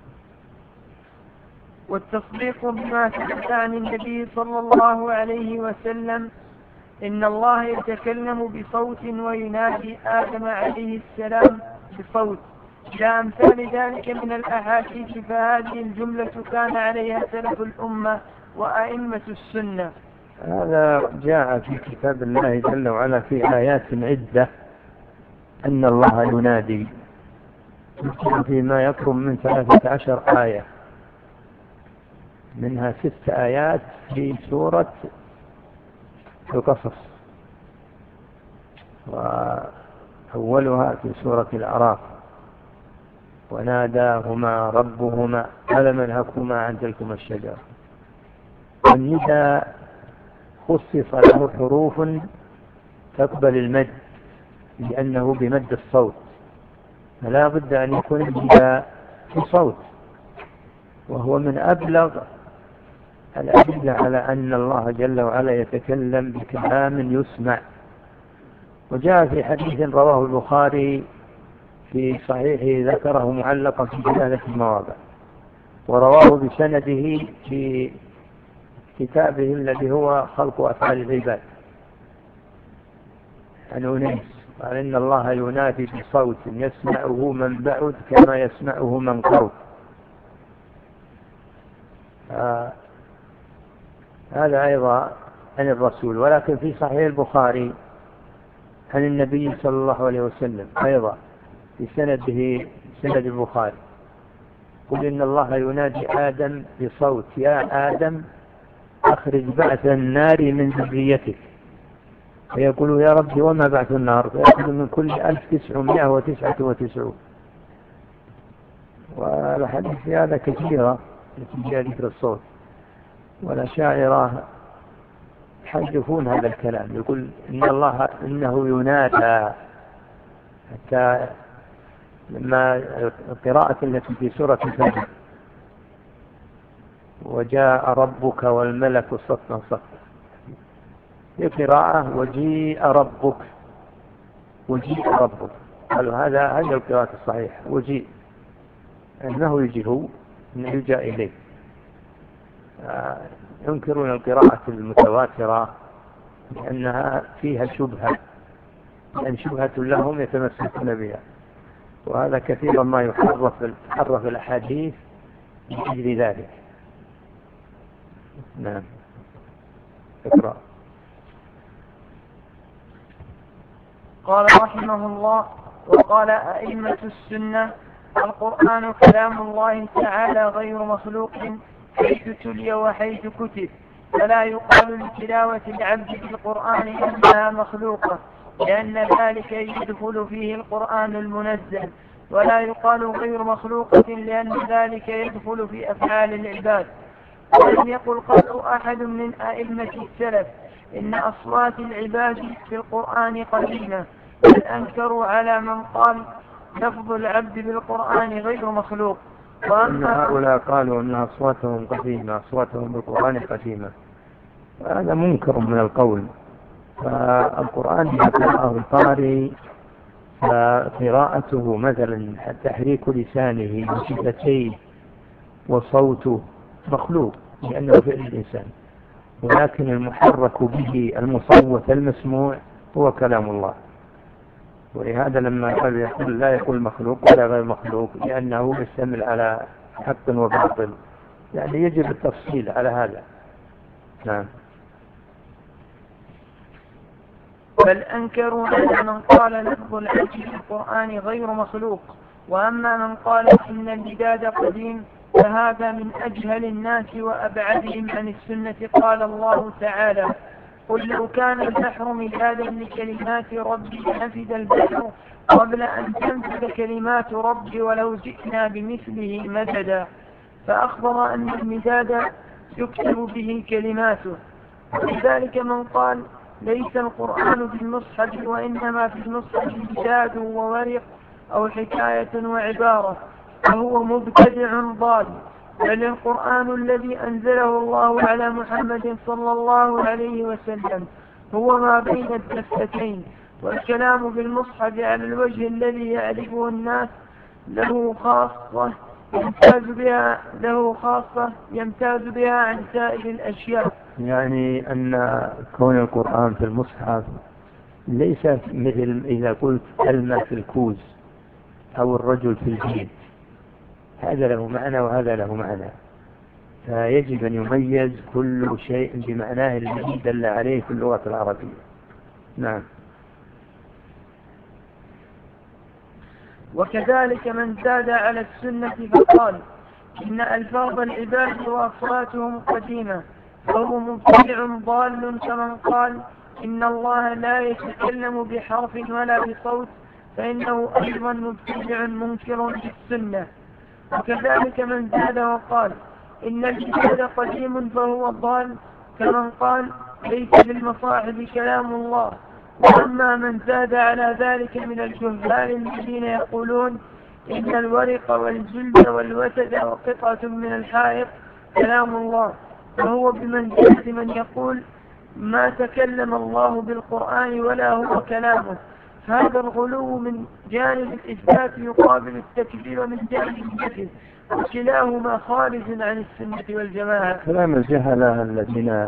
والتصديق بما ثبت عن النبي صلى الله عليه وسلم: إن الله يتكلم بصوت وينادي آدم عليه السلام بصوت، إلى أمثال ذلك من الأحاديث، فهذه الجملة كان عليها سلف الأمة وأئمة السنة. هذا جاء في كتاب الله جل وعلا في آيات عدة أن الله ينادي، فيما يقرب من 13 آية، منها 6 آيات في سورة القصص، وأولها في سورة الأعراف: وناداهما ربهما ألم أنهكما عن تلكما الشجرة. والنداء خصص له حروف تقبل المد لأنه بمد الصوت، فلا بد أن يكون النداء في صوت، وهو من أبلغ الأدلة على أن الله جل وعلا يتكلم بكلام يسمع. وجاء في حديث رواه البخاري في صحيحه ذكره معلقا في جلالة المواضع، ورواه بسنده في كتابه الذي هو خلق أفعال العباد عن أنيس، قال: إن الله ينادي بصوت يسمعه من بعد كما يسمعه من قرب. هذا أيضا عن الرسول. ولكن في صحيح البخاري عن النبي صلى الله عليه وسلم أيضا في سنده سند البخاري: قل إن الله ينادي آدم بصوت يا آدم أخرج بعث النار من ذريتك، فيقول يا ربي وما بعث النار؟ فيأخذ من كل 1999. والحديث في هذا كثيرة التي جاء ذكر الصوت، والأشاعرة يحذفون هذا الكلام، يقول إن الله إنه ينادى، حتى لما القراءة التي في سورة الفجر: وجاء ربك والملك صفا صفا، في قراءة وجيء ربك، وجيء ربك، قالوا هذا القراءة الصحيحة، وجيء أنه يجيه، أنه يجاء إليه. ينكرون القراءة المتواترة لأنها فيها شبهة، لأن شبهة لهم يتمسكون بها، وهذا كثيرا ما يحرف الأحاديث لأجل ذلك. نعم. اقرأ. قال رحمه الله: وقال أئمة السنة: القرآن كلام الله تعالى غير مخلوق حيث تلي وحيث كتب، فلا يقال لتلاوة العبد بالقرآن إنها مخلوقة، لأن ذلك يدخل فيه القرآن المنزل، ولا يقال غير مخلوقة لأن ذلك يدخل في أفعال العباد. ولم يقل قط أحد من أئمة السلف إن أصوات العباد في القرآن قديمة، بل أنكروا على من قال لفظ العبد بالقرآن غير مخلوق. وأن هؤلاء قالوا أن أصواتهم قديمة، أصواتهم بالقرآن قديمة، وهذا منكر من القول. فالقرآن إذا قرأه القارئ فقراءته مثلا تحريك لسانه وشفتيه وصوته مخلوق لأنه فعل الإنسان، ولكن المحرك به المصوت المسموع هو كلام الله. ولهذا لما قال يقول لا يقول مخلوق ولا غير مخلوق لأنه يشتمل على حق وباطل، يعني يجب التفصيل على هذا. نعم. بل أنكروا على من قال لفظ العبد في القرآن غير مخلوق. وأما من قال إن البداد قديم فهذا من أجهل الناس وأبعدهم عن السنة. قال الله تعالى: قل لو كان البحر مدادا لكلمات ربي لنفد البحر قبل أن تنفد كلمات ربي ولو جئنا بمثله مددا. فأخبر أن المداد يكتب به كلماته. ولذلك من قال ليس القرآن بالمصحف وإنما في المصحف مداد وورق أو حكاية وعبارة فهو مبتدع ضال. بل القرآن الذي أنزله الله على محمد صلى الله عليه وسلم هو ما بين الدفتين، والكلام بالمصحف على الوجه الذي يعرفه الناس له خاصة يمتاز بها عن سائر الأشياء. يعني أن كون القرآن في المصحف ليس مثل إذا قلت الماء في الكوز أو الرجل في البيت، هذا له معنى وهذا له معنى، فيجب أن يميز كل شيء بمعناه الذي دل عليه في اللغة العربية. نعم. وكذلك من زاد على السنة فقال إن ألفاظ العباد وأصواتهم قديمة فهو مبتدع ضال، كمن قال إن الله لا يتكلم بحرف ولا بصوت فإنه أيضا مبتدع منكر للسنة. وكذلك من زاد وقال إن الكتاب قديم فهو ضال، كمن قال ليس بالمصاحف كلام الله. وأما من زاد على ذلك من الجهال الذين يقولون إن الورق والجلد والوتد وقطعة من الحائط كلام الله، فهو بمنزلة من يقول ما تكلم الله بالقرآن ولا هو كلامه. هذا الغلو من جانب الإثبات يقابل التكذيب من جانب النفي، وكلاهما خارج عن السنة والجماعة. كلام الجهلة الذين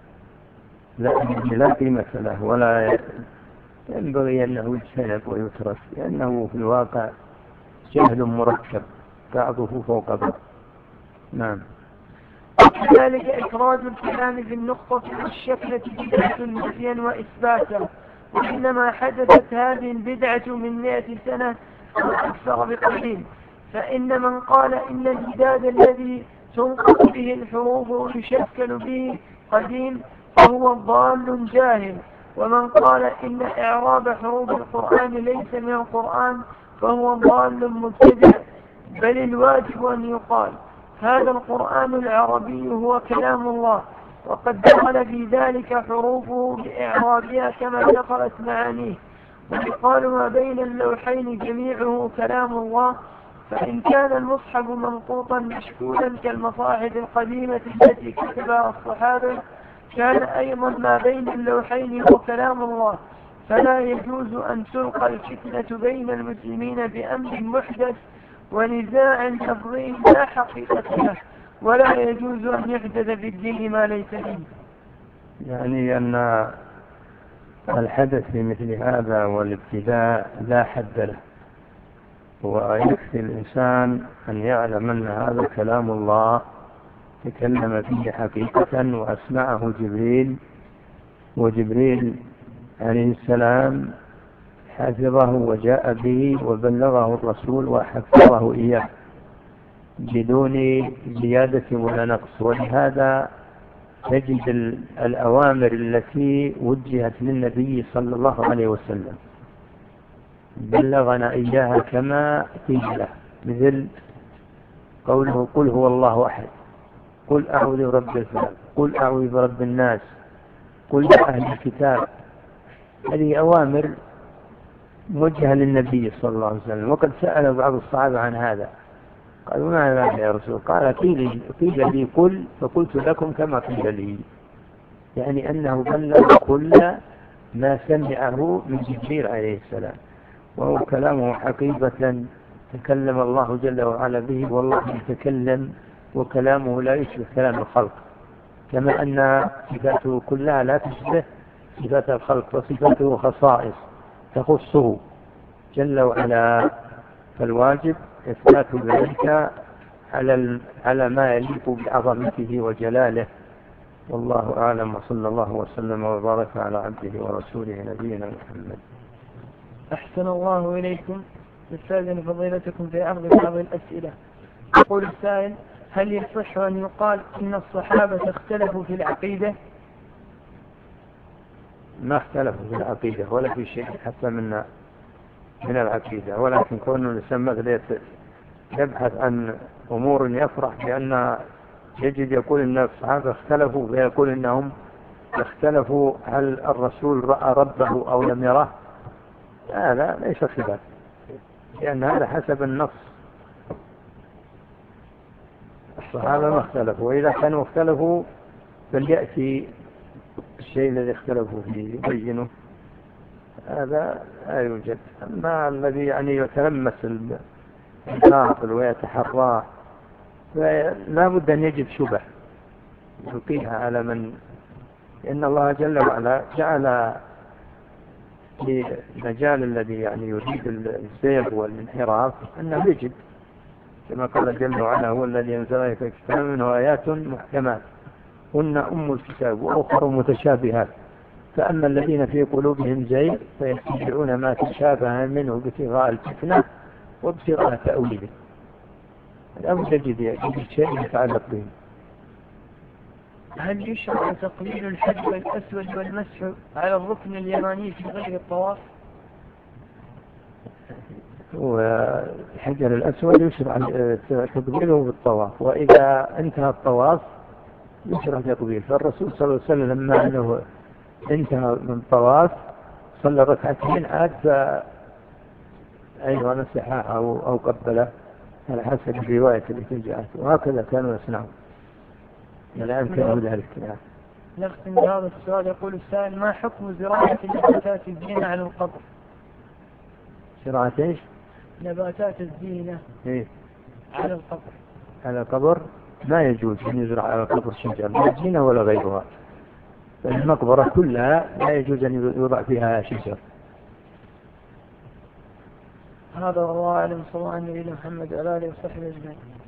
لا قيمة له ولا ينبغي أنه يجتنب ويترك، لأنه في الواقع جهل مركب بعضه فوق بعض. نعم. وكذلك إفراد الكلام في النقطة والشكلة بدعة نفيا وإثباتا، وإنما حدثت هذه البدعة من 100 سنة أو أكثر بقليل. فإن من قال إن الجداد الذي تنقص به الحروف ويشكل به قديم فهو ضال جاهل. ومن قال إن إعراب حروف القرآن ليس من القرآن فهو ضال مبتدع. بل الواجب أن يقال هذا القرآن العربي هو كلام الله، وقد دخل في ذلك حروفه بإعرابها كما دخلت معانيه. ويقال ما بين اللوحين جميعه كلام الله. فإن كان المصحف منقوطا مشكولا كالمصاحف القديمة التي كتبها الصحابة كان أيضا ما بين اللوحين هو كلام الله. فلا يجوز أن تلقى الفتنة بين المسلمين بأمر محدث ونزاع لفظي لا حقيقة له، ولا يجوز أن يحدث في الدين ما ليس فيه. يعني أن الحدث في مثل هذا والابتداء لا حد له، ويكفي الإنسان أن يعلم أن هذا كلام الله تكلم فيه حقيقة وأسمعه جبريل، وجبريل عليه السلام حفظه وجاء به وبلغه الرسول وحفظه إياه بدون زيادة ولا نقص. ولهذا نجد الأوامر التي وجهت للنبي صلى الله عليه وسلم بلغنا إياها كما قيل له، مثل قوله قل هو الله أحد، قل أعوذ برب الفلق، قل أعوذ برب الناس، قل يا أهل الكتاب. هذه أوامر موجهة للنبي صلى الله عليه وسلم. وقد سأل بعض الصحابة عن هذا، قالوا ما هذا يا رسول؟ قال قيل لي قل فقلت لكم كما قيل لي، يعني أنه بلغ كل ما سمعه من جبريل عليه السلام، وهو كلامه حقيقة تكلم الله جل وعلا به، والله يتكلم وكلامه لا يشبه كلام الخلق، كما أن صفاته كلها لا تشبه صفات الخلق، وصفاته خصائص تخصه جل وعلا، فالواجب إثبات ذلك على ما يليق بعظمته وجلاله. والله أعلم، وصلى الله وسلم وبارك على عبده ورسوله نبينا محمد. أحسن الله إليكم. نستأذن فضيلتكم في عرض بعض الأسئلة. يقول السائل: هل يصح أن يقال إن الصحابة اختلفوا في العقيدة؟ ما اختلفوا في العقيدة ولا في شيء حتى من العقيدة، ولكن كون الإنسان مثلا يبحث عن أمور يفرح بأن يجد يقول إن الصحابة اختلفوا، ويقول إنهم اختلفوا هل الرسول رأى ربه أو لم يره، هذا ليس خلاف، لأن هذا حسب النص. الصحابة ما اختلفوا، وإذا كانوا اختلفوا فليأتي الشيء الذي اختلفوا فيه يبينه، هذا لا يوجد. أما الذي يعني يتلمس الباطل ويتحراه فلا بد أن يجد شبه يلقيها على من، لأن الله جل وعلا جعل في المجال الذي يعني يريد الزيغ والانحراف أنه يجد، كما قال جل وعلا: هو الذي أنزل إليك الكتاب منه آيات محكمات هن أم الكتاب وأخر متشابهات، فأما الذين في قلوبهم زيغ فيتبعون ما تشابه منه ابتغاء الفتنة وابتغاء تأويله. الأمر يجد شيء يتعلق به. هل يشرع تقليل الحجر الأسود والمسح على الركن اليماني في غير الطواف؟ والحجر الأسود يشرع تقبيله بالطواف، وإذا انتهى الطواف يشرع تقبيل. فالرسول صلى الله عليه وسلم لما أنه انتهى من الطواف صلى ركعتين عاد أيضا مسحها أو قبله على حسب الرواية التي جاءت، وهكذا كانوا يصنعون. لا يمكن ذلك. نختم بهذا السؤال. يقول السائل: ما حكم زراعة نباتات الزينة على القبر؟ زراعة ايش؟ نباتات الزينة على القبر. على القبر ما يجوز أن يزرع على القبر شجر لا زينة ولا غيرها، فالمقبرة كلها لا يجوز أن يوضع فيها شجر. هذا والله أعلم. صلى الله عليه وسلم محمد وعلى آله وصحبه أجمعين.